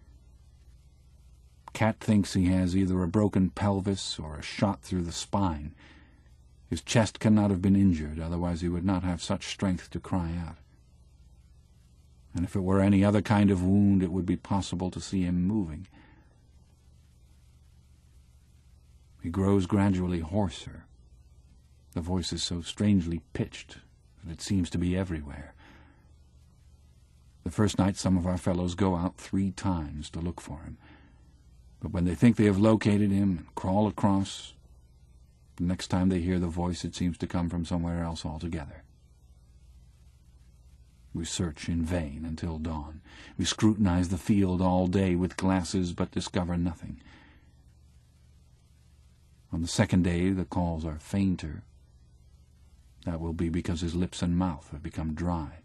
Speaker 1: Cat thinks he has either a broken pelvis or a shot through the spine. His chest cannot have been injured, otherwise he would not have such strength to cry out. And if it were any other kind of wound, it would be possible to see him moving. He grows gradually hoarser. The voice is so strangely pitched that it seems to be everywhere. The first night some of our fellows go out three times to look for him, but when they think they have located him and crawl across, the next time they hear the voice it seems to come from somewhere else altogether. We search in vain until dawn. We scrutinize the field all day with glasses, but discover nothing. On the second day the calls are fainter. That will be because his lips and mouth have become dry.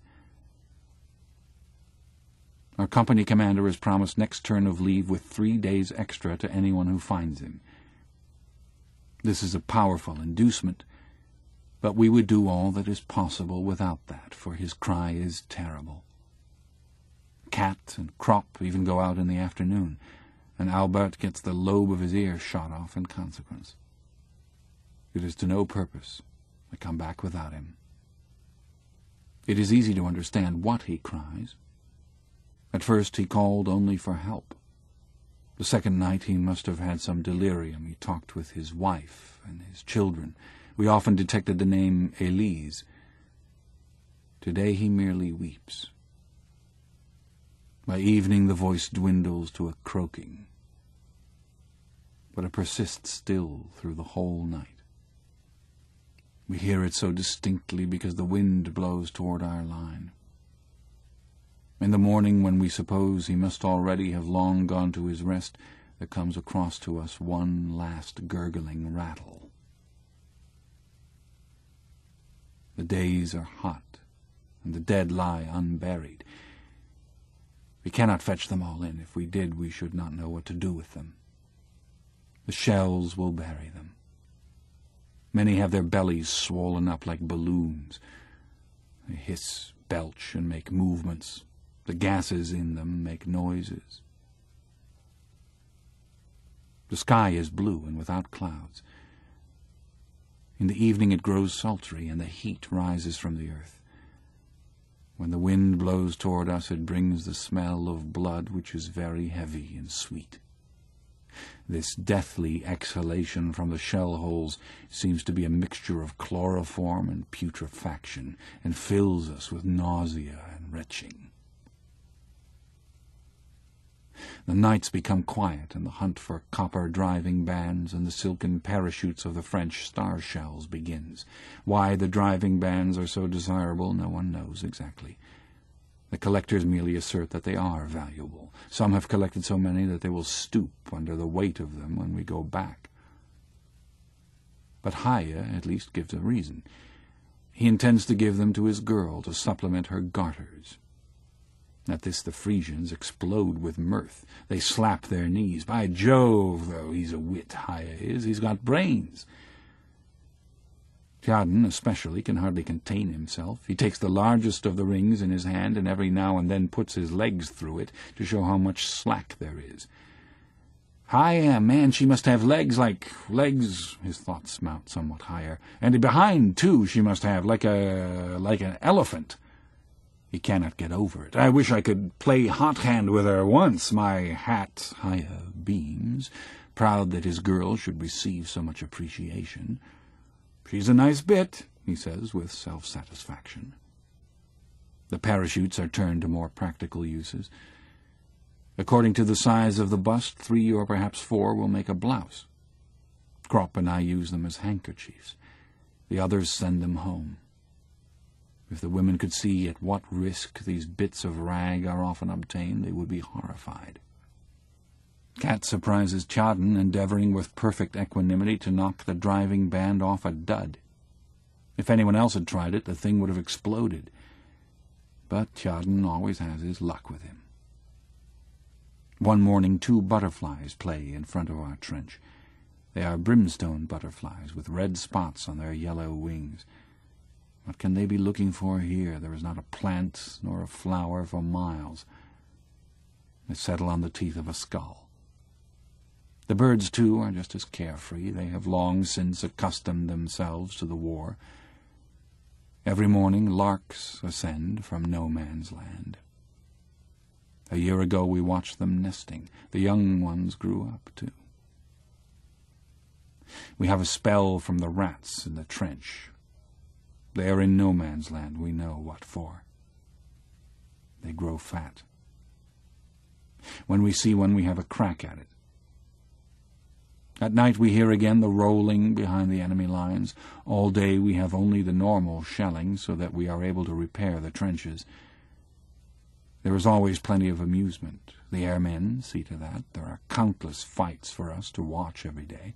Speaker 1: Our company commander has promised next turn of leave with three days extra to anyone who finds him. This is a powerful inducement, but we would do all that is possible without that, for his cry is terrible. Cat and Crop even go out in the afternoon, and Albert gets the lobe of his ear shot off in consequence. It is to no purpose. I come back without him. It is easy to understand what he cries. At first he called only for help. The second night he must have had some delirium. He talked with his wife and his children. We often detected the name Elise. Today he merely weeps. By evening the voice dwindles to a croaking, but it persists still through the whole night. We hear it so distinctly because the wind blows toward our line. In the morning, when we suppose he must already have long gone to his rest, there comes across to us one last gurgling rattle. The days are hot, and the dead lie unburied. We cannot fetch them all in. If we did, we should not know what to do with them. The shells will bury them. Many have their bellies swollen up like balloons. They hiss, belch, and make movements. The gases in them make noises. The sky is blue and without clouds. In the evening it grows sultry, and the heat rises from the earth. When the wind blows toward us, it brings the smell of blood, which is very heavy and sweet. This deathly exhalation from the shell holes seems to be a mixture of chloroform and putrefaction, and fills us with nausea and retching. The nights become quiet, and the hunt for copper driving bands and the silken parachutes of the French star shells begins. Why the driving bands are so desirable, no one knows exactly. The collectors merely assert that they are valuable. Some have collected so many that they will stoop under the weight of them when we go back. But Haya at least gives a reason. He intends to give them to his girl to supplement her garters. At this the Frisians explode with mirth. They slap their knees. By Jove, though, he's a wit, Haya is. He's got brains. Tjaden, especially, can hardly contain himself. He takes the largest of the rings in his hand and every now and then puts his legs through it to show how much slack there is. Haya, man, she must have legs like legs. His thoughts mount somewhat higher. And behind, too, she must have, like a like an elephant. He cannot get over it. I wish I could play hot hand with her once. My hat, Haya beams, proud that his girl should receive so much appreciation. She's a nice bit, he says with self-satisfaction. The parachutes are turned to more practical uses. According to the size of the bust, three or perhaps four will make a blouse. Crop and I use them as handkerchiefs. The others send them home. If the women could see at what risk these bits of rag are often obtained, they would be horrified. Cat surprises Tjaden, endeavoring with perfect equanimity to knock the driving band off a dud. If anyone else had tried it, the thing would have exploded. But Tjaden always has his luck with him. One morning two butterflies play in front of our trench. They are brimstone butterflies with red spots on their yellow wings. What can they be looking for here? There is not a plant nor a flower for miles. They settle on the teeth of a skull. The birds, too, are just as carefree. They have long since accustomed themselves to the war. Every morning larks ascend from no man's land. A year ago we watched them nesting. The young ones grew up, too. We have a spell from the rats in the trench. They are in no man's land, we know what for. They grow fat. When we see one, we have a crack at it. At night we hear again the rolling behind the enemy lines. All day we have only the normal shelling, so that we are able to repair the trenches. There is always plenty of amusement. The airmen see to that. There are countless fights for us to watch every day.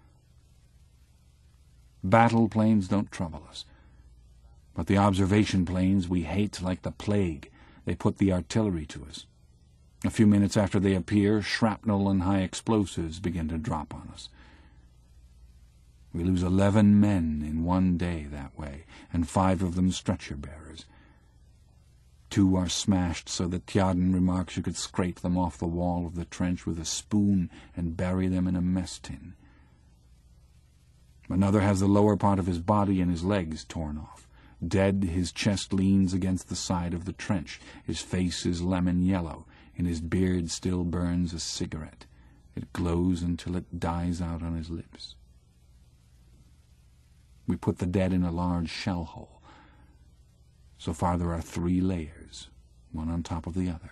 Speaker 1: Battle planes don't trouble us. But the observation planes we hate like the plague. They put the artillery to us. A few minutes after they appear, shrapnel and high explosives begin to drop on us. We lose eleven men in one day that way, and five of them stretcher-bearers. Two are smashed so that Tjaden remarks you could scrape them off the wall of the trench with a spoon and bury them in a mess tin. Another has the lower part of his body and his legs torn off. Dead, his chest leans against the side of the trench. His face is lemon yellow. In his beard still burns a cigarette. It glows until it dies out on his lips. We put the dead in a large shell hole. So far there are three layers, one on top of the other.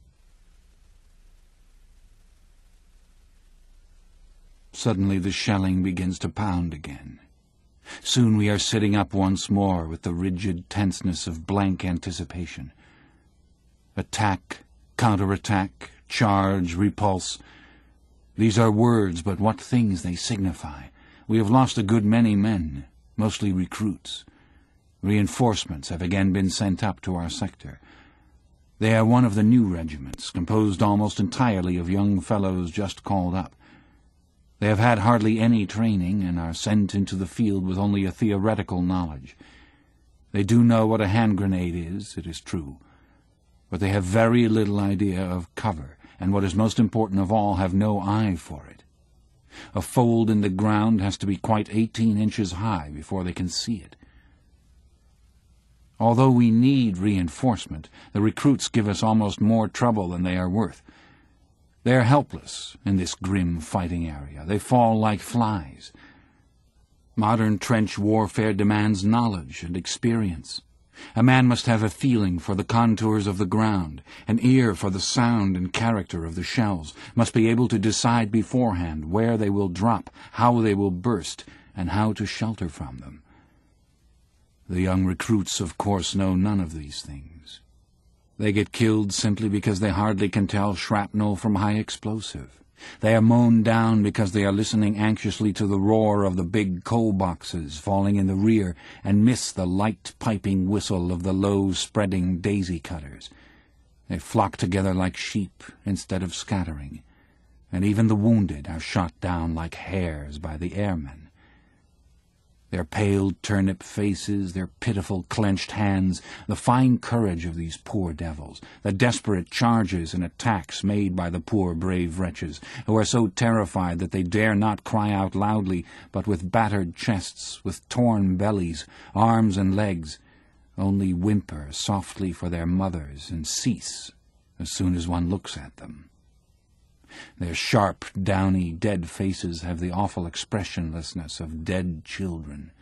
Speaker 1: Suddenly the shelling begins to pound again. Soon we are sitting up once more with the rigid tenseness of blank anticipation. Attack, counterattack, charge, repulse. These are words, but what things they signify. We have lost a good many men, mostly recruits. Reinforcements have again been sent up to our sector. They are one of the new regiments, composed almost entirely of young fellows just called up. They have had hardly any training and are sent into the field with only a theoretical knowledge. They do know what a hand grenade is, it is true, but they have very little idea of cover, and what is most important of all, have no eye for it. A fold in the ground has to be quite eighteen inches high before they can see it. Although we need reinforcement, the recruits give us almost more trouble than they are worth. They are helpless in this grim fighting area. They fall like flies. Modern trench warfare demands knowledge and experience. A man must have a feeling for the contours of the ground, an ear for the sound and character of the shells, must be able to decide beforehand where they will drop, how they will burst, and how to shelter from them. The young recruits, of course, know none of these things. They get killed simply because they hardly can tell shrapnel from high explosive. They are mown down because they are listening anxiously to the roar of the big coal boxes falling in the rear and miss the light piping whistle of the low spreading daisy cutters. They flock together like sheep instead of scattering, and even the wounded are shot down like hares by the airmen. Their pale turnip faces, their pitiful clenched hands, the fine courage of these poor devils, the desperate charges and attacks made by the poor brave wretches, who are so terrified that they dare not cry out loudly, but with battered chests, with torn bellies, arms and legs, only whimper softly for their mothers and cease as soon as one looks at them. Their sharp, downy, dead faces have the awful expressionlessness of dead children.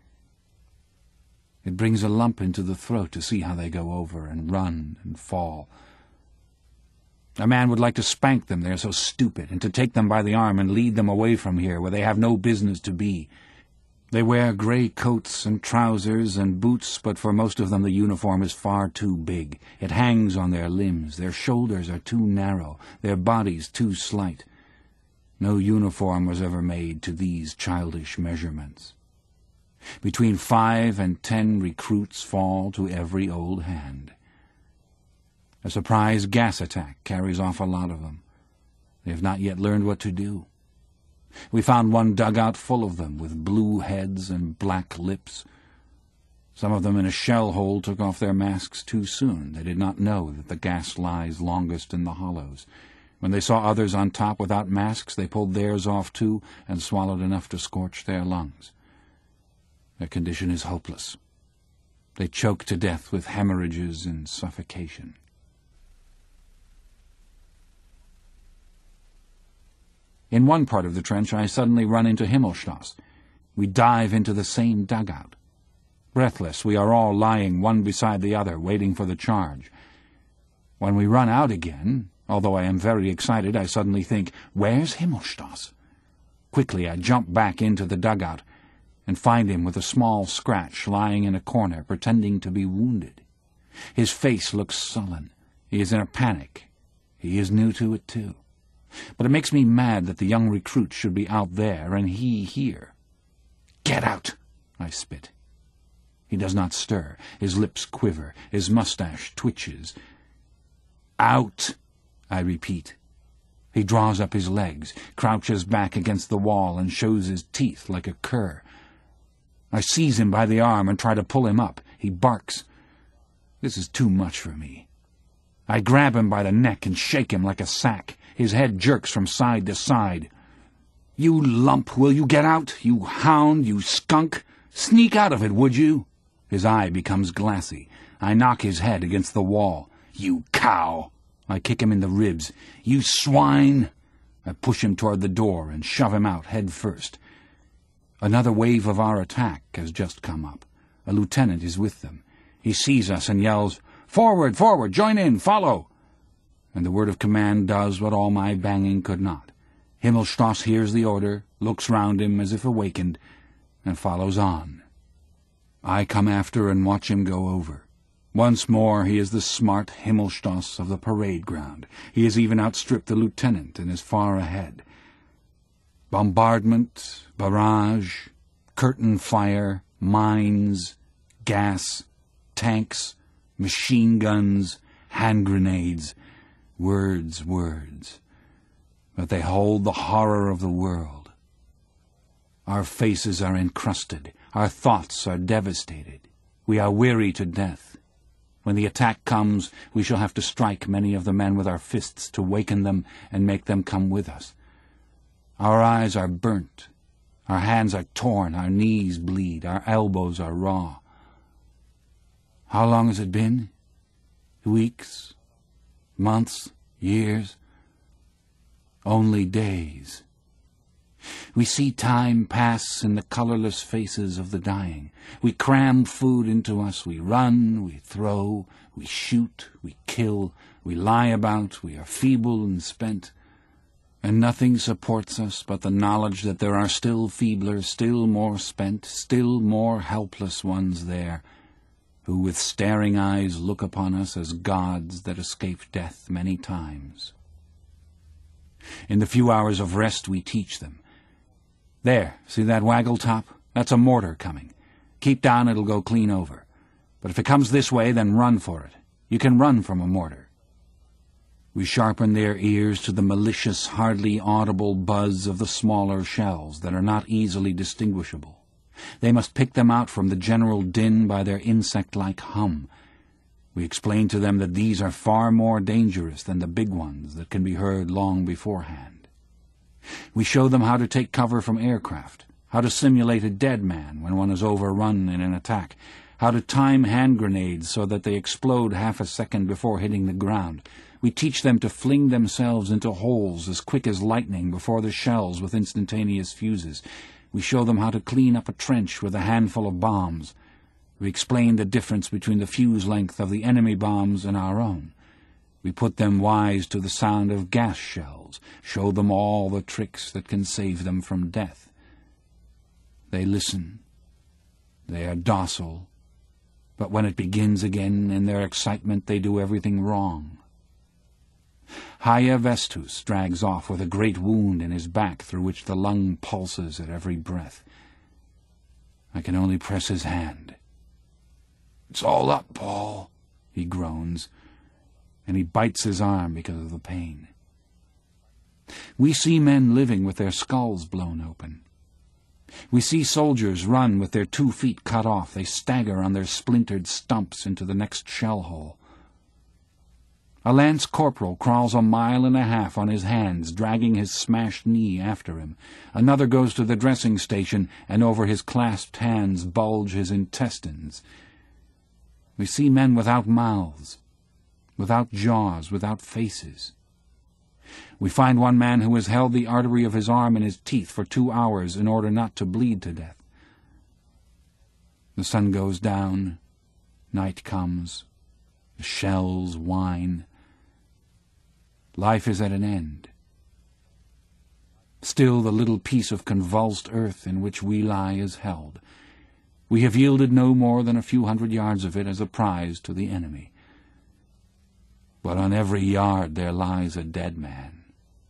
Speaker 1: It brings a lump into the throat to see how they go over and run and fall. A man would like to spank them, they are so stupid, and to take them by the arm and lead them away from here, where they have no business to be. They wear grey coats and trousers and boots, but for most of them the uniform is far too big. It hangs on their limbs, their shoulders are too narrow, their bodies too slight. No uniform was ever made to these childish measurements. Between five and ten recruits fall to every old hand. A surprise gas attack carries off a lot of them. They have not yet learned what to do. We found one dugout full of them, with blue heads and black lips. Some of them in a shell hole took off their masks too soon. They did not know that the gas lies longest in the hollows. When they saw others on top without masks, they pulled theirs off too and swallowed enough to scorch their lungs. Their condition is hopeless. They choke to death with hemorrhages and suffocation. In one part of the trench I suddenly run into Himmelstoss. We dive into the same dugout. Breathless, we are all lying one beside the other, waiting for the charge. When we run out again, although I am very excited, I suddenly think, where's Himmelstoss? Quickly I jump back into the dugout and find him with a small scratch lying in a corner, pretending to be wounded. His face looks sullen. He is in a panic. He is new to it, too. But it makes me mad that the young recruit should be out there and he here. "Get out!" I spit. He does not stir. His lips quiver. His mustache twitches. "Out!" I repeat. He draws up his legs, crouches back against the wall, and shows his teeth like a cur. I seize him by the arm and try to pull him up. He barks. This is too much for me. I grab him by the neck and shake him like a sack. His head jerks from side to side. "You lump, will you get out? You hound, you skunk! Sneak out of it, would you?" His eye becomes glassy. I knock his head against the wall. "You cow!" I kick him in the ribs. "You swine!" I push him toward the door and shove him out head first. Another wave of our attack has just come up. A lieutenant is with them. He sees us and yells, "Forward, forward, join in, follow!" And the word of command does what all my banging could not. Himmelstoss hears the order, looks round him as if awakened, and follows on. I come after and watch him go over. Once more he is the smart Himmelstoss of the parade ground. He has even outstripped the lieutenant and is far ahead. Bombardment, barrage, curtain fire, mines, gas, tanks, machine guns, hand grenades, words, words. But they hold the horror of the world. Our faces are encrusted. Our thoughts are devastated. We are weary to death. When the attack comes, we shall have to strike many of the men with our fists to waken them and make them come with us. Our eyes are burnt. Our hands are torn. Our knees bleed. Our elbows are raw. How long has it been? Weeks? Months? Years? Only days. We see time pass in the colorless faces of the dying. We cram food into us. We run, we throw, we shoot, we kill, we lie about, we are feeble and spent. And nothing supports us but the knowledge that there are still feebler, still more spent, still more helpless ones there, who with staring eyes look upon us as gods that escaped death many times. In the few hours of rest we teach them. There, see that waggle top? That's a mortar coming. Keep down, it'll go clean over. But if it comes this way, then run for it. You can run from a mortar. We sharpen their ears to the malicious, hardly audible buzz of the smaller shells that are not easily distinguishable. They must pick them out from the general din by their insect-like hum. We explain to them that these are far more dangerous than the big ones that can be heard long beforehand. We show them how to take cover from aircraft, how to simulate a dead man when one is overrun in an attack, how to time hand grenades so that they explode half a second before hitting the ground. We teach them to fling themselves into holes as quick as lightning before the shells with instantaneous fuses. We show them how to clean up a trench with a handful of bombs. We explain the difference between the fuse length of the enemy bombs and our own. We put them wise to the sound of gas shells, show them all the tricks that can save them from death. They listen. They are docile. But when it begins again, in their excitement they do everything wrong. Haia Vestus drags off with a great wound in his back through which the lung pulses at every breath. I can only press his hand. "It's all up, Paul," he groans, and he bites his arm because of the pain. We see men living with their skulls blown open. We see soldiers run with their two feet cut off. They stagger on their splintered stumps into the next shell hole. A lance corporal crawls a mile and a half on his hands, dragging his smashed knee after him. Another goes to the dressing station, and over his clasped hands bulge his intestines. We see men without mouths, without jaws, without faces. We find one man who has held the artery of his arm in his teeth for two hours in order not to bleed to death. The sun goes down, night comes, the shells whine. Life is at an end. Still the little piece of convulsed earth in which we lie is held. We have yielded no more than a few hundred yards of it as a prize to the enemy. But on every yard there lies a dead man.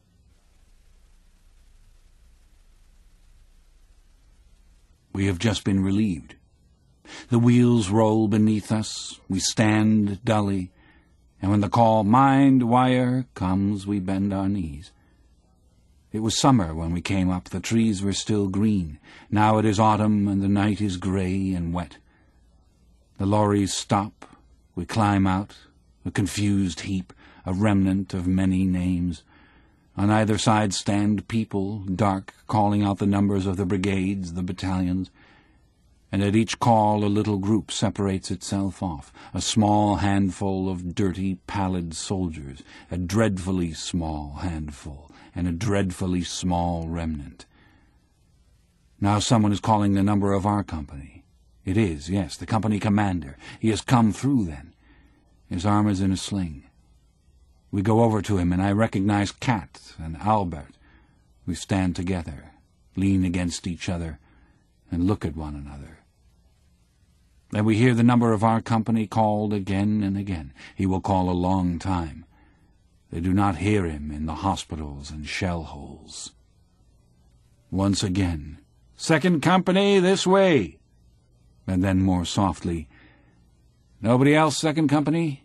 Speaker 1: We have just been relieved. The wheels roll beneath us. We stand dully, and when the call, "Mind wire," comes, we bend our knees. It was summer when we came up. The trees were still green. Now it is autumn, and the night is grey and wet. The lorries stop. We climb out, a confused heap, a remnant of many names. On either side stand people, dark, calling out the numbers of the brigades, the battalions. And at each call a little group separates itself off, a small handful of dirty, pallid soldiers, a dreadfully small handful, and a dreadfully small remnant. Now someone is calling the number of our company. It is, yes, the company commander. He has come through, then. His arm is in a sling. We go over to him, and I recognize Kat and Albert. We stand together, lean against each other, and look at one another. Then we hear the number of our company called again and again. He will call a long time. They do not hear him in the hospitals and shell holes. Once again, "Second company, this way!" And then more softly, "Nobody else, second company?"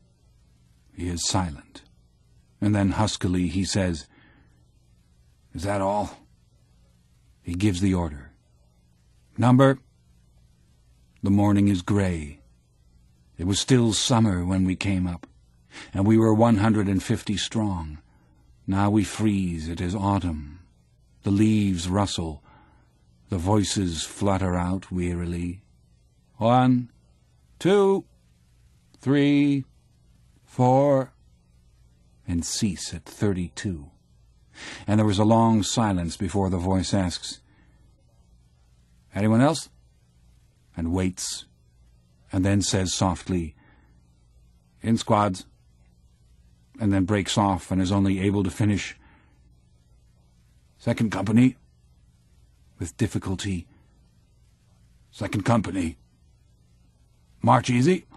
Speaker 1: He is silent. And then huskily he says, "Is that all?" He gives the order. "Number." The morning is grey. It was still summer when we came up, and we were one hundred and fifty strong. Now we freeze. It is autumn. The leaves rustle. The voices flutter out wearily. One, two, three, four, and cease at thirty-two. And there was a long silence before the voice asks, "Anyone else?" and waits, and then says softly, "In squads," and then breaks off and is only able to finish, "Second company," with difficulty, "Second company. March easy."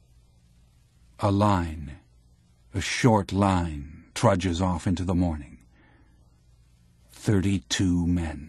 Speaker 1: A line, a short line, trudges off into the morning. Thirty-two men.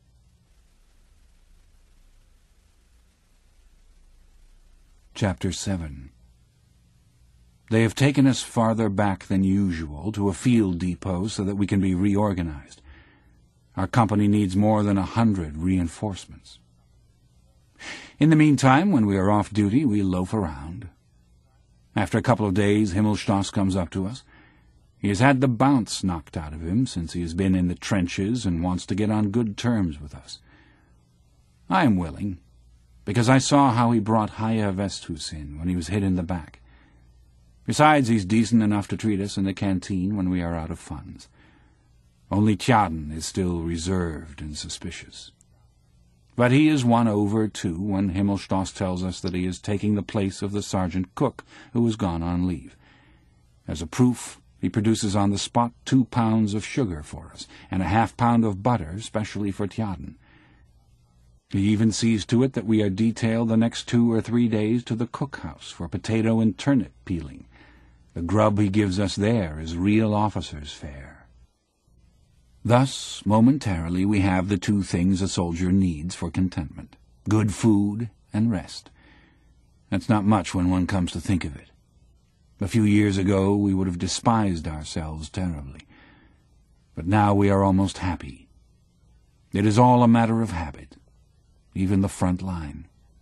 Speaker 1: Chapter seven. They have taken us farther back than usual to a field depot so that we can be reorganized. Our company needs more than a hundred reinforcements. In the meantime, when we are off duty, we loaf around. After a couple of days, Himmelstoss comes up to us. He has had the bounce knocked out of him since he has been in the trenches and wants to get on good terms with us. I am willing, because I saw how he brought Haya Vesthus in when he was hit in the back. Besides, he's decent enough to treat us in the canteen when we are out of funds. Only Tjaden is still reserved and suspicious. But he is won over, too, when Himmelstoss tells us that he is taking the place of the sergeant cook who has gone on leave. As a proof, he produces on the spot two pounds of sugar for us, and a half pound of butter specially for Tjaden. He even sees to it that we are detailed the next two or three days to the cookhouse for potato and turnip peeling. The grub he gives us there is real officer's fare. Thus, momentarily, we have the two things a soldier needs for contentment: good food and rest. That's not much when one comes to think of it. A few years ago we would have despised ourselves terribly. But now we are almost happy. It is all a matter of habit, even the front line.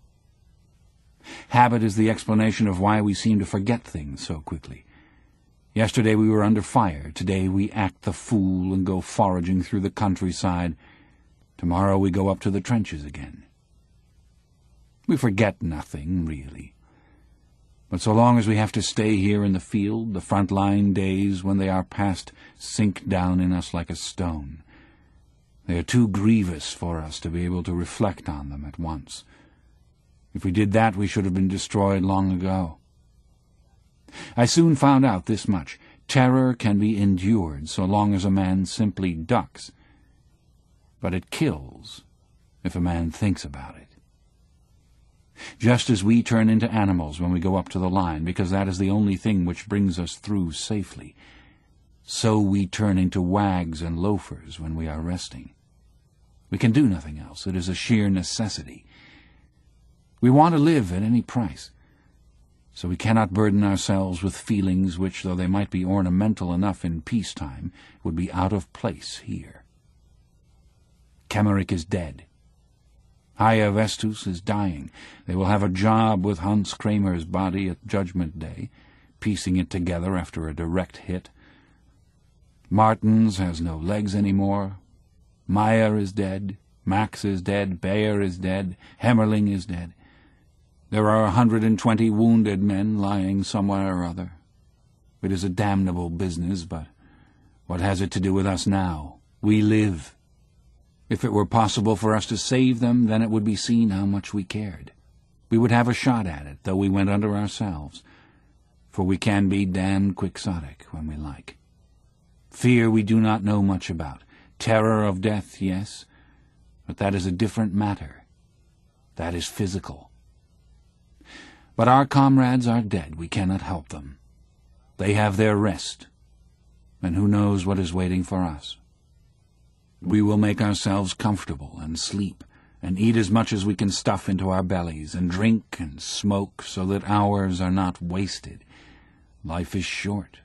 Speaker 1: Habit is the explanation of why we seem to forget things so quickly. Yesterday we were under fire. Today we act the fool and go foraging through the countryside. Tomorrow we go up to the trenches again. We forget nothing, really. But so long as we have to stay here in the field, the front-line days, when they are past, sink down in us like a stone. They are too grievous for us to be able to reflect on them at once. If we did that, we should have been destroyed long ago. I soon found out this much. Terror can be endured so long as a man simply ducks. But it kills if a man thinks about it. Just as we turn into animals when we go up to the line, because that is the only thing which brings us through safely, so we turn into wags and loafers when we are resting. We can do nothing else. It is a sheer necessity. We want to live at any price, so we cannot burden ourselves with feelings which, though they might be ornamental enough in peacetime, would be out of place here. Kemmerich is dead. Haia Vestus is dying. They will have a job with Hans Kramer's body at Judgment Day, piecing it together after a direct hit. Martens has no legs anymore. Meyer is dead. Max is dead. Bayer is dead. Hemmerling is dead. There are a hundred and twenty wounded men lying somewhere or other. It is a damnable business, but what has it to do with us now? We live. If it were possible for us to save them, then it would be seen how much we cared. We would have a shot at it, though we went under ourselves, for we can be damned quixotic when we like. Fear we do not know much about. Terror of death, yes, but that is a different matter. That is physical. But our comrades are dead. We cannot help them. They have their rest, and who knows what is waiting for us. We will make ourselves comfortable and sleep, and eat as much as we can stuff into our bellies, and drink and smoke so that hours are not wasted. Life is short.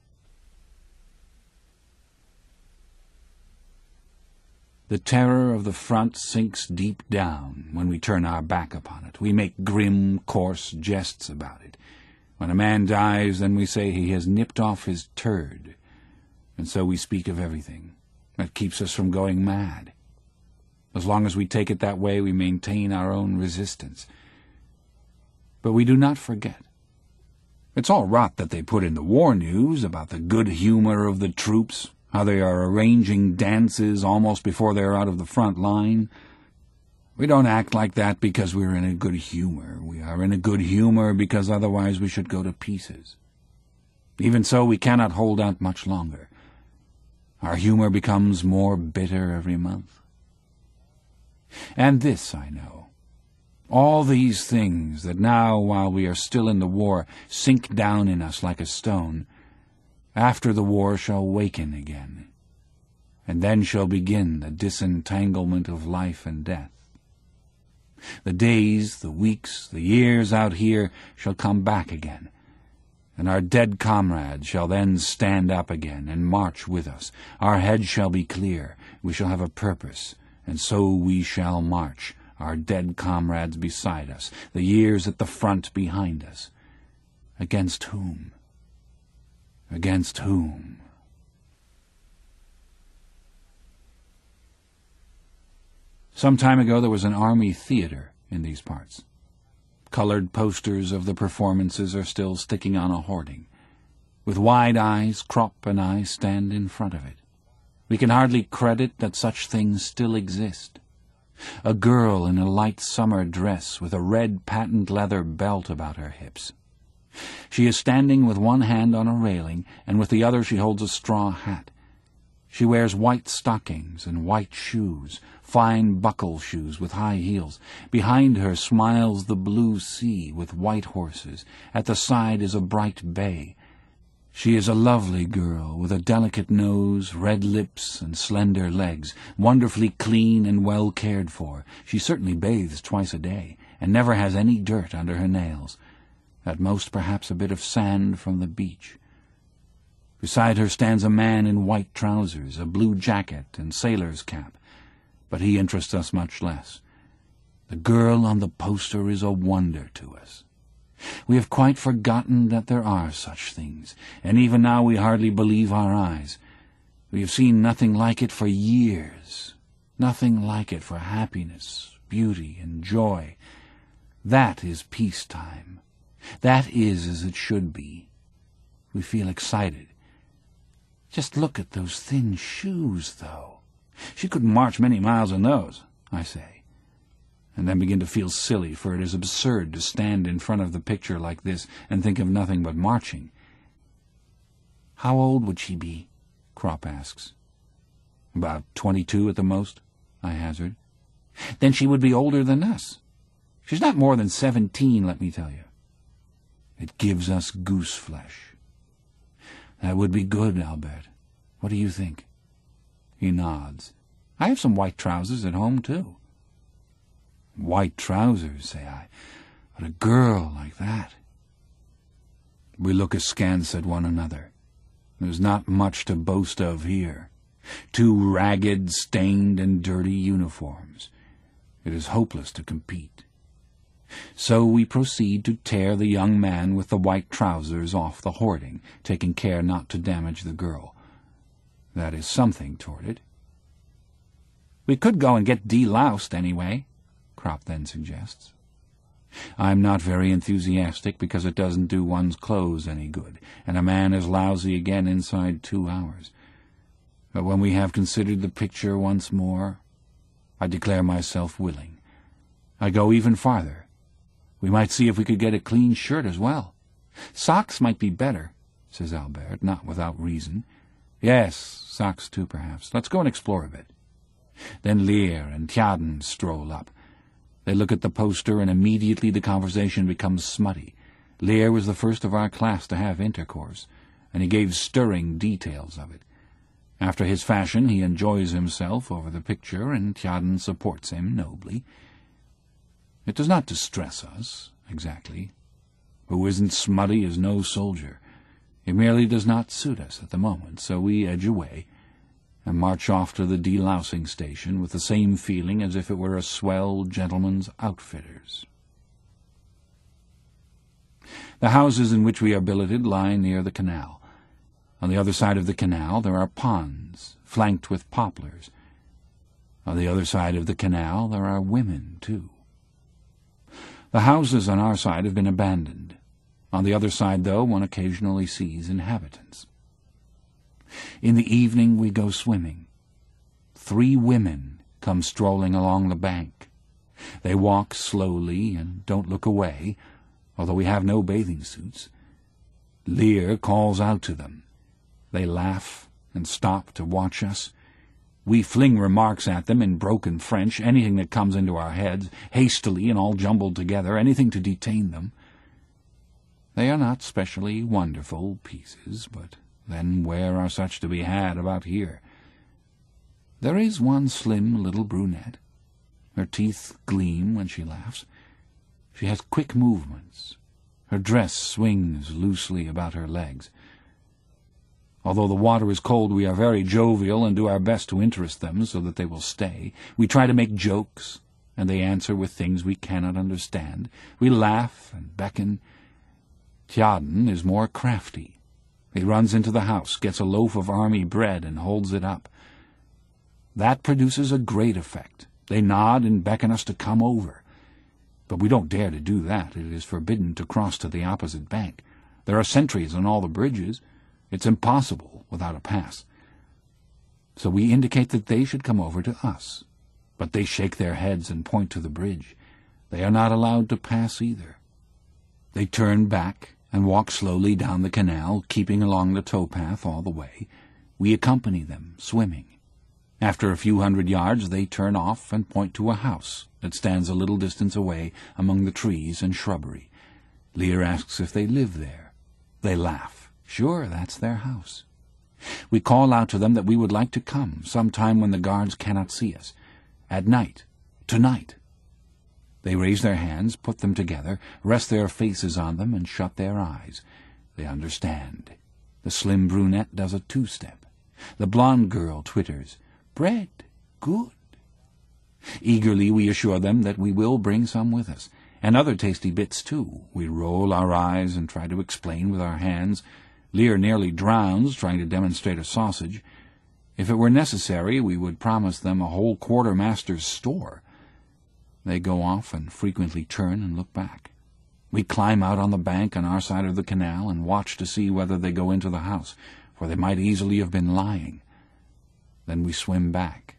Speaker 1: The terror of the front sinks deep down when we turn our back upon it. We make grim, coarse jests about it. When a man dies, then we say he has nipped off his turd, and so we speak of everything. That keeps us from going mad. As long as we take it that way, we maintain our own resistance. But we do not forget. It's all rot that they put in the war news about the good humor of the troops, how they are arranging dances almost before they are out of the front line. We don't act like that because we're in a good humor. We are in a good humor because otherwise we should go to pieces. Even so, we cannot hold out much longer. Our humor becomes more bitter every month. And this I know. All these things that now, while we are still in the war, sink down in us like a stone, after the war shall waken again, and then shall begin the disentanglement of life and death. The days, the weeks, the years out here shall come back again, and our dead comrades shall then stand up again and march with us. Our heads shall be clear, we shall have a purpose, and so we shall march, our dead comrades beside us, the years at the front behind us. Against whom? Against whom? Some time ago there was an army theater in these parts. Colored posters of the performances are still sticking on a hoarding. With wide eyes, Kropp and I stand in front of it. We can hardly credit that such things still exist. A girl in a light summer dress with a red patent leather belt about her hips. She is standing with one hand on a railing, and with the other she holds a straw hat. She wears white stockings and white shoes, fine buckle shoes with high heels. Behind her smiles the blue sea with white horses. At the side is a bright bay. She is a lovely girl with a delicate nose, red lips, and slender legs, wonderfully clean and well cared for. She certainly bathes twice a day, and never has any dirt under her nails. At most, perhaps, a bit of sand from the beach. Beside her stands a man in white trousers, a blue jacket and sailor's cap, but he interests us much less. The girl on the poster is a wonder to us. We have quite forgotten that there are such things, and even now we hardly believe our eyes. We have seen nothing like it for years, nothing like it for happiness, beauty, and joy. That is peacetime. That is as it should be. We feel excited. Just look at those thin shoes, though. She couldn't march many miles in those, I say, and then begin to feel silly, for it is absurd to stand in front of the picture like this and think of nothing but marching. How old would she be? Kropp asks. About twenty-two at the most, I hazard. Then she would be older than us. She's not more than seventeen, let me tell you. It gives us goose flesh. That would be good, Albert. What do you think? He nods. I have some white trousers at home, too. White trousers, say I. But a girl like that. We look askance at one another. There's not much to boast of here. Two ragged, stained, and dirty uniforms. It is hopeless to compete. So we proceed to tear the young man with the white trousers off the hoarding, taking care not to damage the girl. That is something toward it. We could go and get deloused anyway, Kropp then suggests. I'm not very enthusiastic because it doesn't do one's clothes any good, and a man is lousy again inside two hours. But when we have considered the picture once more, I declare myself willing. I go even farther. We might see if we could get a clean shirt as well. Socks might be better, says Albert, not without reason. Yes, socks too, perhaps. Let's go and explore a bit. Then Lear and Tjaden stroll up. They look at the poster, and immediately the conversation becomes smutty. Lear was the first of our class to have intercourse, and he gave stirring details of it. After his fashion, he enjoys himself over the picture, and Tjaden supports him nobly. It does not distress us, exactly. Who isn't smutty is no soldier. It merely does not suit us at the moment, so we edge away and march off to the delousing station with the same feeling as if it were a swell gentleman's outfitters. The houses in which we are billeted lie near the canal. On the other side of the canal there are ponds, flanked with poplars. On the other side of the canal there are women, too. The houses on our side have been abandoned. On the other side, though, one occasionally sees inhabitants. In the evening we go swimming. Three women come strolling along the bank. They walk slowly and don't look away, although we have no bathing suits. Lear calls out to them. They laugh and stop to watch us. We fling remarks at them in broken French, anything that comes into our heads, hastily and all jumbled together, anything to detain them. They are not specially wonderful pieces, but then where are such to be had about here? There is one slim little brunette. Her teeth gleam when she laughs. She has quick movements. Her dress swings loosely about her legs. Although the water is cold, we are very jovial and do our best to interest them so that they will stay. We try to make jokes, and they answer with things we cannot understand. We laugh and beckon. Tjaden is more crafty. He runs into the house, gets a loaf of army bread, and holds it up. That produces a great effect. They nod and beckon us to come over. But we don't dare to do that. It is forbidden to cross to the opposite bank. There are sentries on all the bridges. It's impossible without a pass. So we indicate that they should come over to us. But they shake their heads and point to the bridge. They are not allowed to pass either. They turn back and walk slowly down the canal, keeping along the towpath all the way. We accompany them, swimming. After a few hundred yards they turn off and point to a house that stands a little distance away among the trees and shrubbery. Lear asks if they live there. They laugh. Sure, that's their house. We call out to them that we would like to come, some time when the guards cannot see us. At night. Tonight. They raise their hands, put them together, rest their faces on them, and shut their eyes. They understand. The slim brunette does a two-step. The blonde girl twitters, "Bread, good." Eagerly we assure them that we will bring some with us, and other tasty bits too. We roll our eyes and try to explain with our hands. Lear nearly drowns trying to demonstrate a sausage. If it were necessary, we would promise them a whole quartermaster's store. They go off and frequently turn and look back. We climb out on the bank on our side of the canal and watch to see whether they go into the house, for they might easily have been lying. Then we swim back.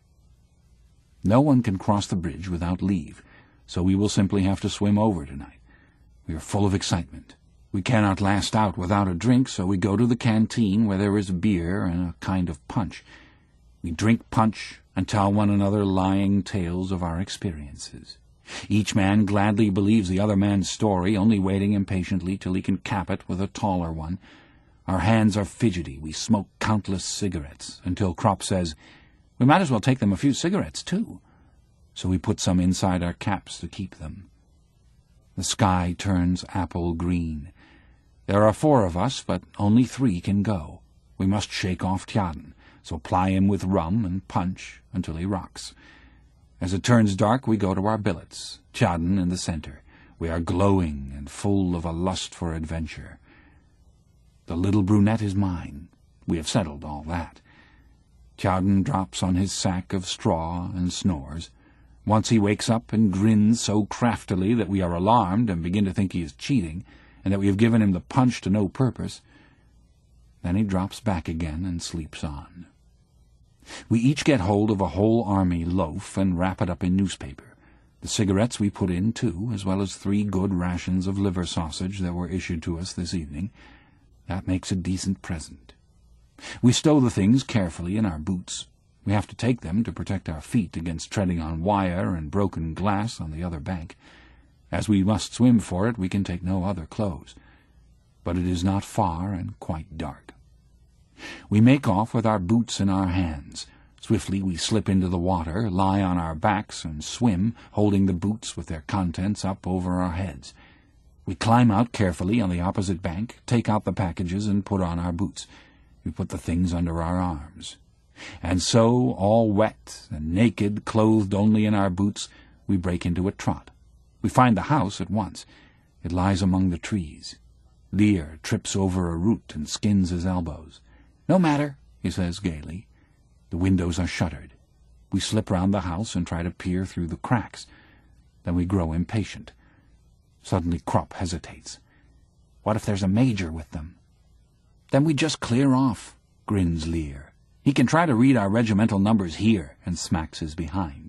Speaker 1: No one can cross the bridge without leave, so we will simply have to swim over tonight. We are full of excitement. We cannot last out without a drink, so we go to the canteen where there is beer and a kind of punch. We drink punch and tell one another lying tales of our experiences. Each man gladly believes the other man's story, only waiting impatiently till he can cap it with a taller one. Our hands are fidgety. We smoke countless cigarettes, until Kropp says, "We might as well take them a few cigarettes, too." So we put some inside our caps to keep them. The sky turns apple green. There are four of us, but only three can go. We must shake off Tjaden, so ply him with rum and punch until he rocks. As it turns dark, we go to our billets, Tjaden in the center. We are glowing and full of a lust for adventure. The little brunette is mine. We have settled all that. Tjaden drops on his sack of straw and snores. Once he wakes up and grins so craftily that we are alarmed and begin to think he is cheating, and that we have given him the punch to no purpose. Then he drops back again and sleeps on. We each get hold of a whole army loaf and wrap it up in newspaper. The cigarettes we put in, too, as well as three good rations of liver sausage that were issued to us this evening. That makes a decent present. We stow the things carefully in our boots. We have to take them to protect our feet against treading on wire and broken glass on the other bank. As we must swim for it, we can take no other clothes. But it is not far and quite dark. We make off with our boots in our hands. Swiftly we slip into the water, lie on our backs, and swim, holding the boots with their contents up over our heads. We climb out carefully on the opposite bank, take out the packages, and put on our boots. We put the things under our arms. And so, all wet and naked, clothed only in our boots, we break into a trot. We find the house at once. It lies among the trees. Lear trips over a root and skins his elbows. "No matter," he says gaily. The windows are shuttered. We slip round the house and try to peer through the cracks. Then we grow impatient. Suddenly Kropp hesitates. "What if there's a major with them?" "Then we just clear off," grins Lear. "He can try to read our regimental numbers here," and smacks his behind.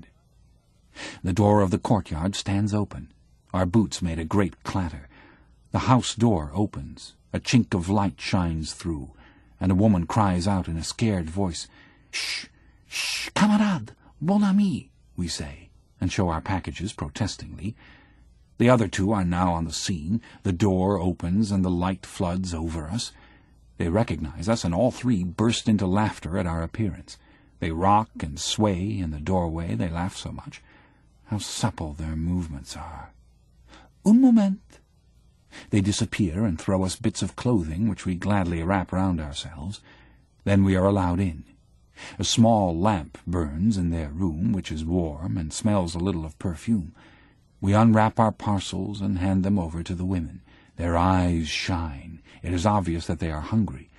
Speaker 1: The door of the courtyard stands open. Our boots made a great clatter. The house door opens. A chink of light shines through, and a woman cries out in a scared voice, "Shh, shh, camarade, bon ami," we say, and show our packages protestingly. The other two are now on the scene. The door opens and the light floods over us. They recognize us, and all three burst into laughter at our appearance. They rock and sway in the doorway, they laugh so much. How supple their movements are. "Un moment." They disappear and throw us bits of clothing which we gladly wrap round ourselves. Then we are allowed in. A small lamp burns in their room, which is warm and smells a little of perfume. We unwrap our parcels and hand them over to the women. Their eyes shine. It is obvious that they are hungry.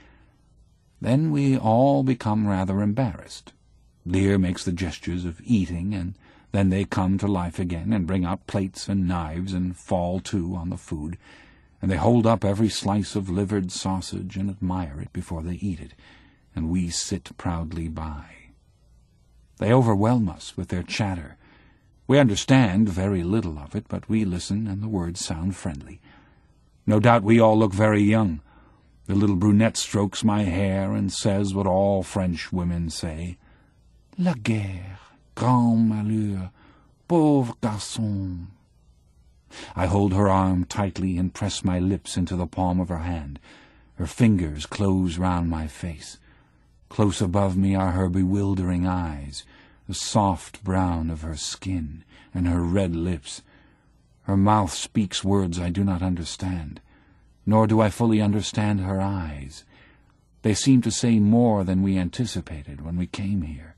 Speaker 1: Then we all become rather embarrassed. Lear makes the gestures of eating, and then they come to life again and bring out plates and knives and fall to on the food, and they hold up every slice of livered sausage and admire it before they eat it, and we sit proudly by. They overwhelm us with their chatter. We understand very little of it, but we listen, and the words sound friendly. No doubt we all look very young. The little brunette strokes my hair and says what all French women say, "La guerre, grand malheur, pauvre garçon." I hold her arm tightly and press my lips into the palm of her hand. Her fingers close round my face. Close above me are her bewildering eyes, the soft brown of her skin, and her red lips. Her mouth speaks words I do not understand, nor do I fully understand her eyes. They seem to say more than we anticipated when we came here.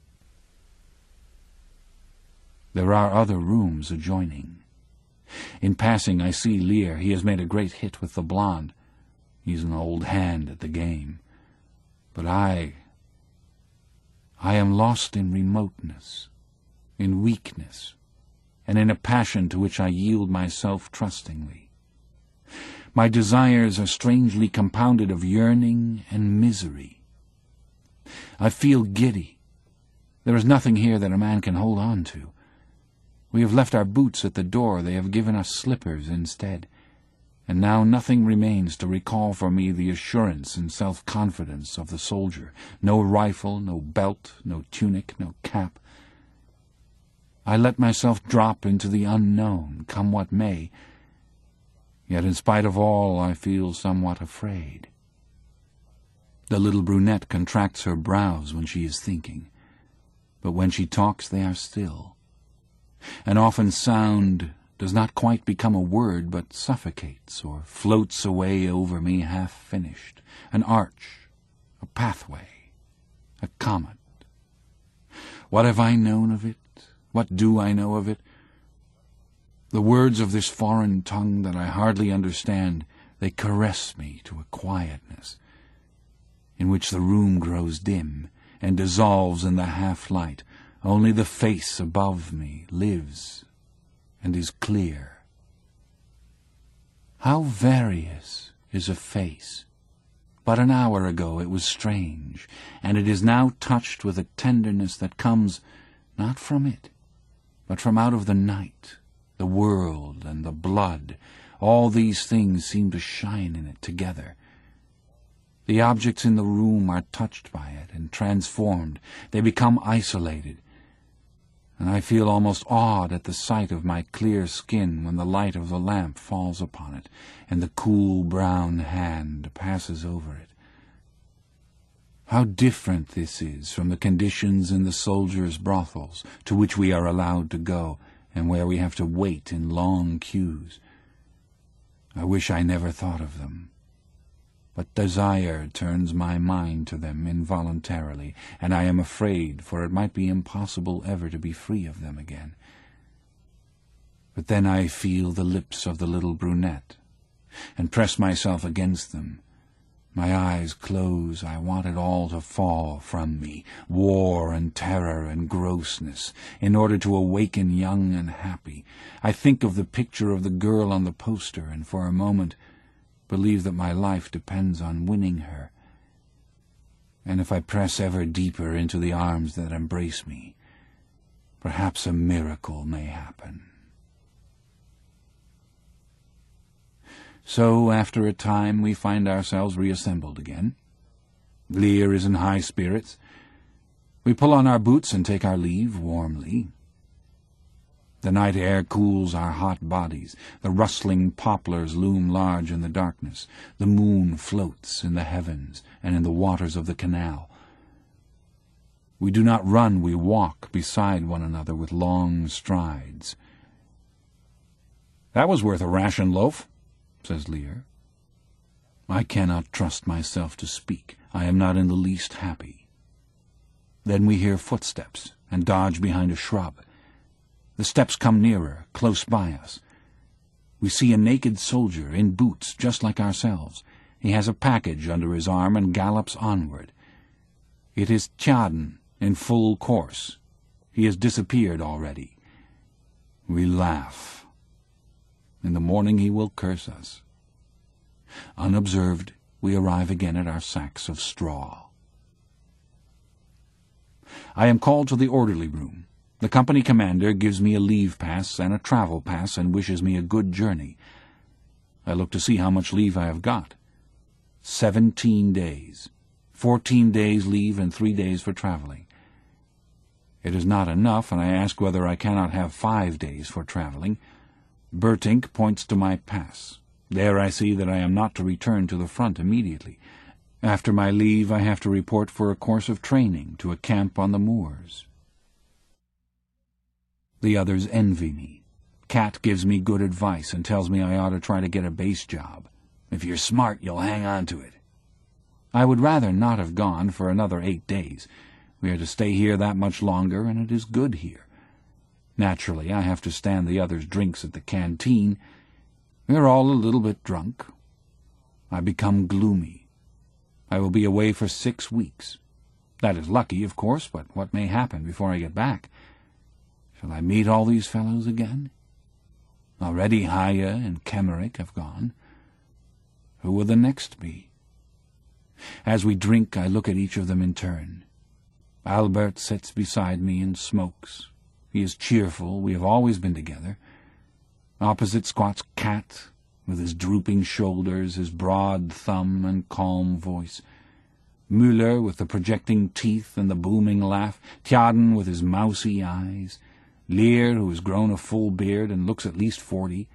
Speaker 1: There are other rooms adjoining. In passing, I see Lear. He has made a great hit with the blonde. He's an old hand at the game. But I... I am lost in remoteness, in weakness, and in a passion to which I yield myself trustingly. My desires are strangely compounded of yearning and misery. I feel giddy. There is nothing here that a man can hold on to. We have left our boots at the door. They have given us slippers instead. And now nothing remains to recall for me the assurance and self-confidence of the soldier. No rifle, no belt, no tunic, no cap. I let myself drop into the unknown, come what may. Yet in spite of all, I feel somewhat afraid. The little brunette contracts her brows when she is thinking, but when she talks they are still. An often sound does not quite become a word, but suffocates or floats away over me half-finished, an arch, a pathway, a comet. What have I known of it? What do I know of it? The words of this foreign tongue that I hardly understand, they caress me to a quietness, in which the room grows dim and dissolves in the half-light. Only the face above me lives and is clear. How various is a face! But an hour ago it was strange, and it is now touched with a tenderness that comes not from it, but from out of the night, the world and the blood. All these things seem to shine in it together. The objects in the room are touched by it and transformed. They become isolated, and I feel almost awed at the sight of my clear skin when the light of the lamp falls upon it, and the cool brown hand passes over it. How different this is from the conditions in the soldiers' brothels, to which we are allowed to go, and where we have to wait in long queues. I wish I never thought of them. But desire turns my mind to them involuntarily, and I am afraid, for it might be impossible ever to be free of them again. But then I feel the lips of the little brunette, and press myself against them. My eyes close. I want it all to fall from me, war and terror and grossness, in order to awaken young and happy. I think of the picture of the girl on the poster, and for a moment believe that my life depends on winning her. And if I press ever deeper into the arms that embrace me, perhaps a miracle may happen. So, after a time, we find ourselves reassembled again. Lear is in high spirits. We pull on our boots and take our leave warmly. The night air cools our hot bodies. The rustling poplars loom large in the darkness. The moon floats in the heavens and in the waters of the canal. We do not run, we walk beside one another with long strides. "That was worth a ration loaf," says Lear. I cannot trust myself to speak. I am not in the least happy. Then we hear footsteps and dodge behind a shrub. The steps come nearer, close by us. We see a naked soldier in boots just like ourselves. He has a package under his arm and gallops onward. It is Tjaden in full course. He has disappeared already. We laugh. In the morning he will curse us. Unobserved, we arrive again at our sacks of straw. I am called to the orderly room. The company commander gives me a leave pass and a travel pass and wishes me a good journey. I look to see how much leave I have got. Seventeen days. Fourteen days leave and three days for traveling. It is not enough, and I ask whether I cannot have five days for traveling. Bertink points to my pass. There I see that I am not to return to the front immediately. After my leave I have to report for a course of training to a camp on the moors. The others envy me. Cat gives me good advice and tells me I ought to try to get a base job. If you're smart, you'll hang on to it. I would rather not have gone for another eight days. We are to stay here that much longer, and it is good here. Naturally, I have to stand the others' drinks at the canteen. We are all a little bit drunk. I become gloomy. I will be away for six weeks. That is lucky, of course, but what may happen before I get back? Shall I meet all these fellows again? Already Haya and Kemmerich have gone. Who will the next be? As we drink, I look at each of them in turn. Albert sits beside me and smokes. He is cheerful. We have always been together. Opposite squats Cat, with his drooping shoulders, his broad thumb and calm voice. Müller, with the projecting teeth and the booming laugh. Tjaden, with his mousy eyes. Lear, who has grown a full beard and looks at least forty.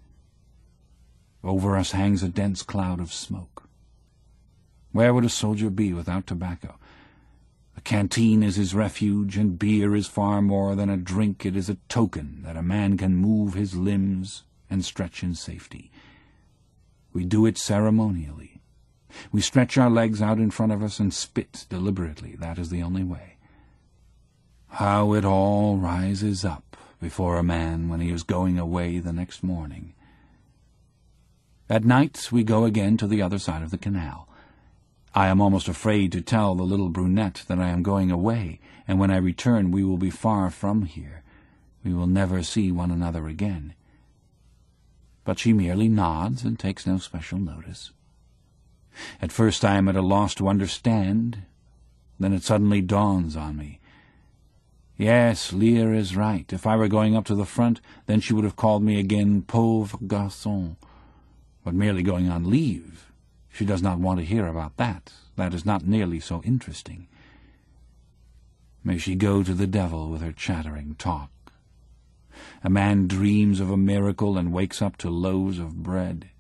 Speaker 1: Over us hangs a dense cloud of smoke. Where would a soldier be without tobacco? The canteen is his refuge, and beer is far more than a drink. It is a token that a man can move his limbs and stretch in safety. We do it ceremonially. We stretch our legs out in front of us and spit deliberately. That is the only way. How it all rises up before a man when he is going away the next morning. At night we go again to the other side of the canal. I am almost afraid to tell the little brunette that I am going away, and when I return we will be far from here. We will never see one another again. But she merely nods and takes no special notice. At first I am at a loss to understand. Then it suddenly dawns on me. Yes, Lear is right. If I were going up to the front, then she would have called me again pauvre garçon. But merely going on leave, she does not want to hear about that. That is not nearly so interesting. May she go to the devil with her chattering talk. A man dreams of a miracle and wakes up to loaves of bread.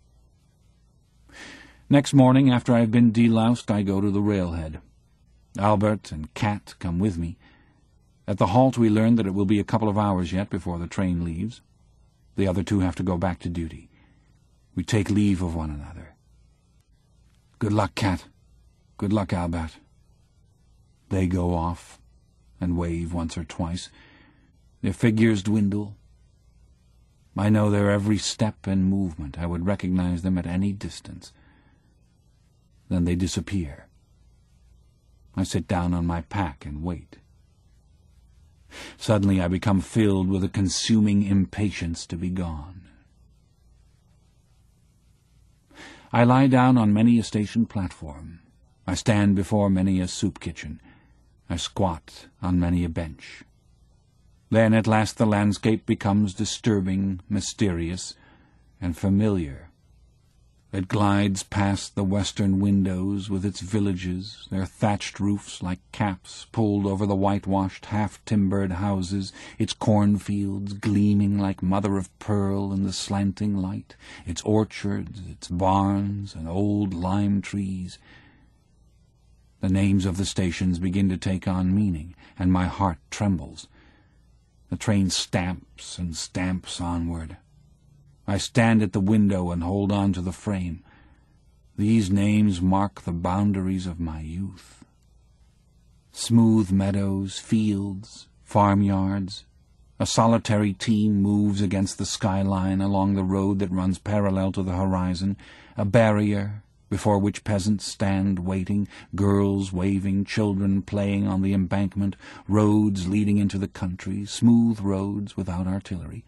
Speaker 1: Next morning, after I have been deloused, I go to the railhead. Albert and Cat come with me. At the halt we learn that it will be a couple of hours yet before the train leaves. The other two have to go back to duty. We take leave of one another. Good luck, Cat. Good luck, Albert. They go off and wave once or twice. Their figures dwindle. I know their every step and movement. I would recognize them at any distance. Then they disappear. I sit down on my pack and wait. Suddenly I become filled with a consuming impatience to be gone. I lie down on many a station platform. I stand before many a soup kitchen. I squat on many a bench. Then at last the landscape becomes disturbing, mysterious, and familiar. It glides past the western windows with its villages, their thatched roofs like caps pulled over the whitewashed, half-timbered houses, its cornfields gleaming like mother-of-pearl in the slanting light, its orchards, its barns, and old lime trees. The names of the stations begin to take on meaning, and my heart trembles. The train stamps and stamps onward. I stand at the window and hold on to the frame. These names mark the boundaries of my youth. Smooth meadows, fields, farmyards. A solitary team moves against the skyline along the road that runs parallel to the horizon, a barrier before which peasants stand waiting, girls waving, children playing on the embankment, roads leading into the country, smooth roads without artillery.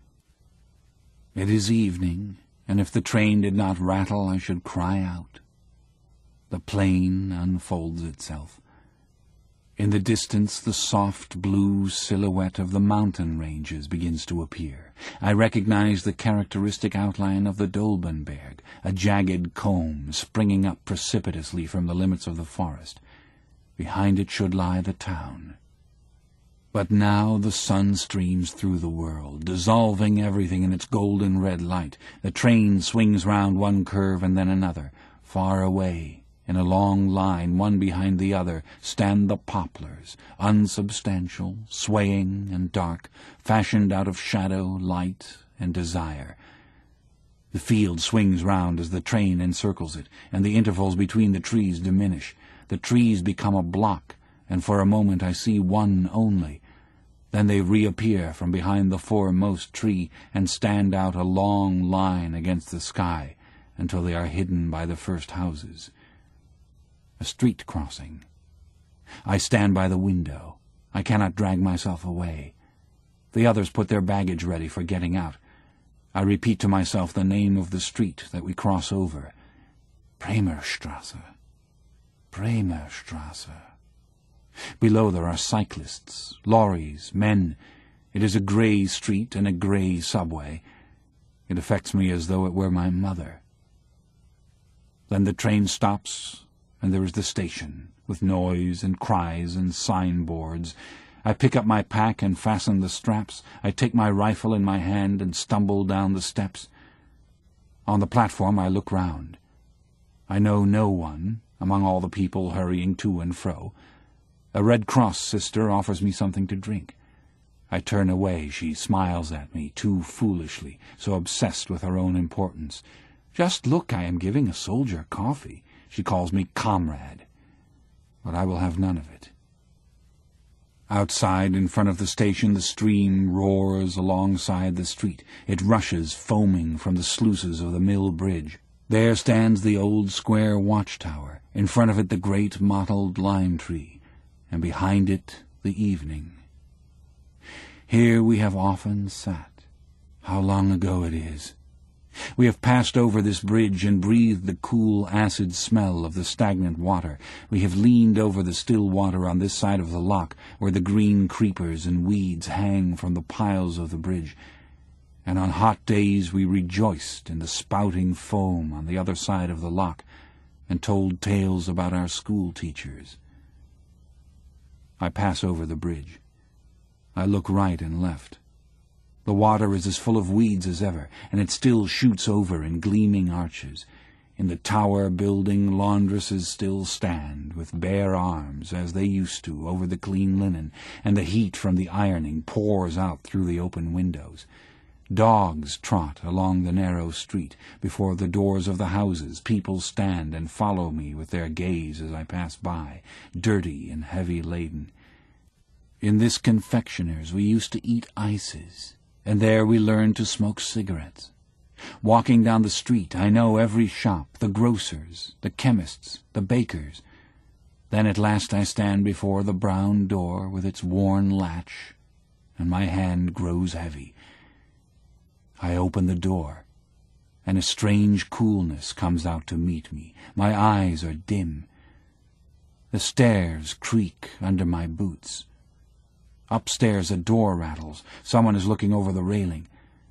Speaker 1: It is evening, and if the train did not rattle, I should cry out. The plain unfolds itself. In the distance, the soft blue silhouette of the mountain ranges begins to appear. I recognize the characteristic outline of the Dolbenberg, a jagged comb springing up precipitously from the limits of the forest. Behind it should lie the town. But now the sun streams through the world, dissolving everything in its golden red light. The train swings round one curve and then another. Far away, in a long line, one behind the other, stand the poplars, unsubstantial, swaying and dark, fashioned out of shadow, light, and desire. The field swings round as the train encircles it, and the intervals between the trees diminish. The trees become a block, and for a moment I see one only. Then they reappear from behind the foremost tree and stand out a long line against the sky until they are hidden by the first houses. A street crossing. I stand by the window. I cannot drag myself away. The others put their baggage ready for getting out. I repeat to myself the name of the street that we cross over. Bremerstrasse. Bremerstrasse. Below there are cyclists, lorries, men. It is a grey street and a grey subway. It affects me as though it were my mother. Then the train stops, and there is the station, with noise and cries and signboards. I pick up my pack and fasten the straps. I take my rifle in my hand and stumble down the steps. On the platform I look round. I know no one among all the people hurrying to and fro. A Red Cross sister offers me something to drink. I turn away. She smiles at me, too foolishly, so obsessed with her own importance. Just look, I am giving a soldier coffee. She calls me comrade. But I will have none of it. Outside, in front of the station, the stream roars alongside the street. It rushes, foaming, from the sluices of the mill bridge. There stands the old square watchtower, in front of it the great mottled lime tree, and behind it the evening. Here we have often sat. How long ago it is! We have passed over this bridge and breathed the cool, acid smell of the stagnant water. We have leaned over the still water on this side of the loch, where the green creepers and weeds hang from the piles of the bridge. And on hot days we rejoiced in the spouting foam on the other side of the loch, and told tales about our school teachers. I pass over the bridge. I look right and left. The water is as full of weeds as ever, and it still shoots over in gleaming arches. In the tower building laundresses still stand, with bare arms, as they used to, over the clean linen, and the heat from the ironing pours out through the open windows. Dogs trot along the narrow street. Before the doors of the houses people stand and follow me with their gaze as I pass by, dirty and heavy laden. In this confectioner's we used to eat ices, and there we learned to smoke cigarettes. Walking down the street, I know every shop, the grocer's, the chemist's, the baker's. Then at last I stand before the brown door with its worn latch, and my hand grows heavy. I open the door, and a strange coolness comes out to meet me. My eyes are dim. The stairs creak under my boots. Upstairs a door rattles. Someone is looking over the railing.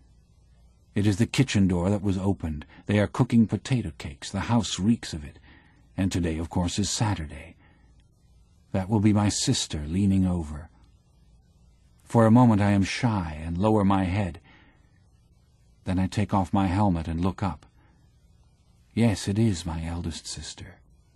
Speaker 1: It is the kitchen door that was opened. They are cooking potato cakes. The house reeks of it. And today, of course, is Saturday. That will be my sister leaning over. For a moment I am shy and lower my head. Then I take off my helmet and look up. Yes, it is my eldest sister.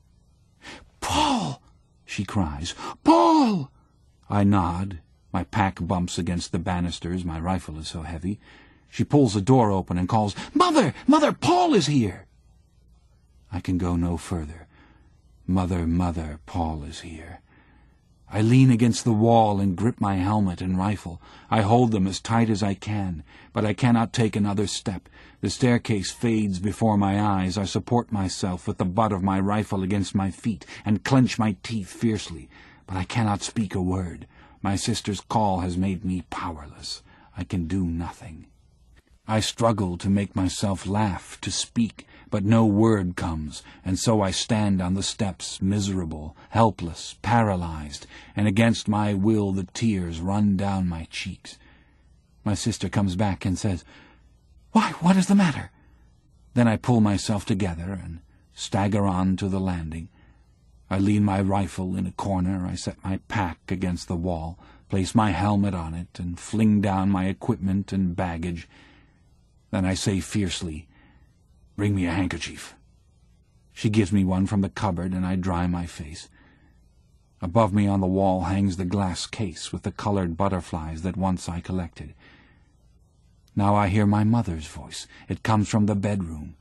Speaker 1: "Paul!" she cries. "Paul!" I nod. My pack bumps against the banisters, my rifle is so heavy. She pulls the door open and calls, "Mother! Mother! Paul is here!" I can go no further. Mother, mother, Paul is here. I lean against the wall and grip my helmet and rifle. I hold them as tight as I can, but I cannot take another step. The staircase fades before my eyes. I support myself with the butt of my rifle against my feet and clench my teeth fiercely, but I cannot speak a word. My sister's call has made me powerless. I can do nothing. I struggle to make myself laugh, to speak, but no word comes, and so I stand on the steps, miserable, helpless, paralyzed, and against my will the tears run down my cheeks. My sister comes back and says, "Why, what is the matter?" Then I pull myself together and stagger on to the landing. I lean my rifle in a corner. I set my pack against the wall, place my helmet on it, and fling down my equipment and baggage. Then I say fiercely, "Bring me a handkerchief." She gives me one from the cupboard, and I dry my face. Above me on the wall hangs the glass case with the colored butterflies that once I collected. Now I hear my mother's voice. It comes from the bedroom.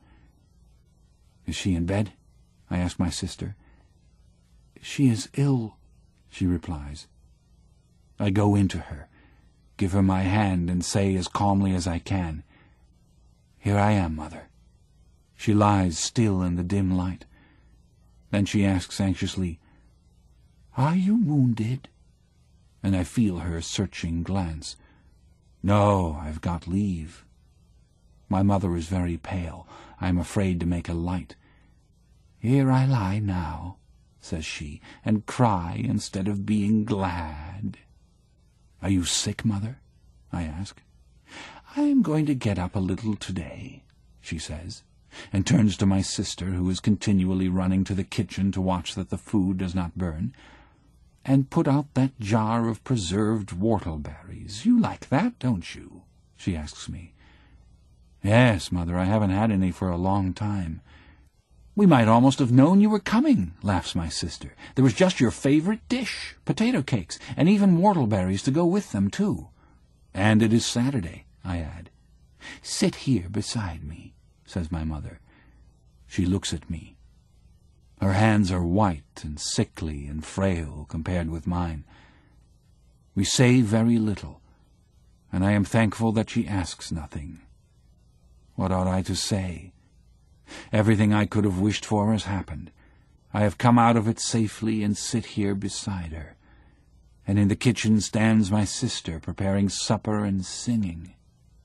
Speaker 1: "Is she in bed?" I ask my sister. "She is ill," she replies. I go into her, give her my hand, and say as calmly as I can, "Here I am, Mother." She lies still in the dim light. Then she asks anxiously, "Are you wounded?" And I feel her searching glance. "No, I've got leave." My mother is very pale. I am afraid to make a light. "Here I lie now," says she, "and cry instead of being glad." "Are you sick, Mother?" I ask. "I am going to get up a little today," she says, and turns to my sister, who is continually running to the kitchen to watch that the food does not burn, "and put out that jar of preserved whortleberries. You like that, don't you?" she asks me. "Yes, Mother, I haven't had any for a long time." "We might almost have known you were coming," laughs my sister. "There was just your favorite dish, potato cakes, and even whortleberries to go with them, too." "And it is Saturday," I add. "Sit here beside me," says my mother. She looks at me. Her hands are white and sickly and frail compared with mine. We say very little, and I am thankful that she asks nothing. What ought I to say? Everything I could have wished for has happened. I have come out of it safely and sit here beside her. And in the kitchen stands my sister, preparing supper and singing.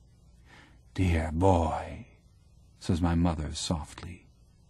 Speaker 1: "Dear boy," says my mother softly.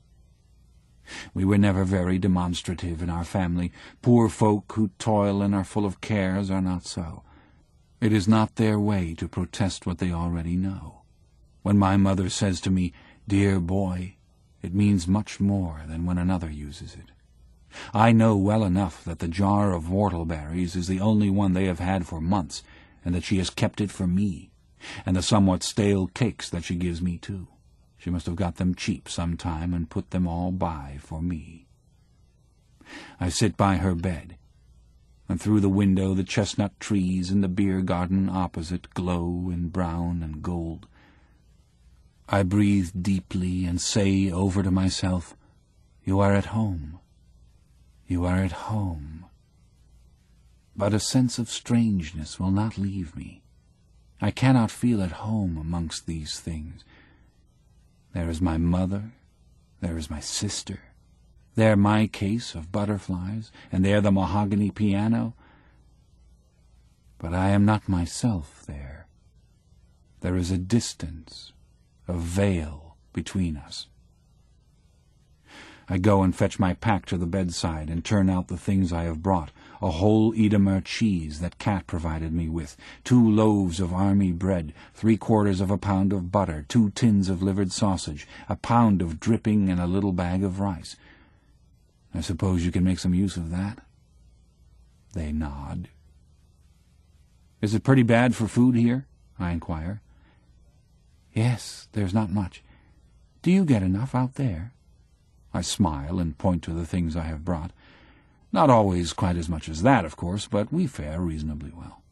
Speaker 1: We were never very demonstrative in our family. Poor folk who toil and are full of cares are not so. It is not their way to protest what they already know. When my mother says to me, "Dear boy," it means much more than when another uses it. I know well enough that the jar of whortleberries is the only one they have had for months, and that she has kept it for me, and the somewhat stale cakes that she gives me too. She must have got them cheap some time and put them all by for me. I sit by her bed, and through the window the chestnut trees in the beer garden opposite glow in brown and gold. I breathe deeply and say over to myself, "You are at home. You are at home." But a sense of strangeness will not leave me. I cannot feel at home amongst these things. There is my mother, there is my sister, there my case of butterflies, and there the mahogany piano. But I am not myself there. There is a distance, a veil between us. I go and fetch my pack to the bedside and turn out the things I have brought: a whole Edamer cheese that Cat provided me with, two loaves of army bread, three-quarters of a pound of butter, two tins of livered sausage, a pound of dripping, and a little bag of rice. I suppose you can make some use of that? They nod. "Is it pretty bad for food here?" I inquire. "Yes, there's not much. Do you get enough out there?" I smile and point to the things I have brought. "Not always quite as much as that, of course, but we fare reasonably well."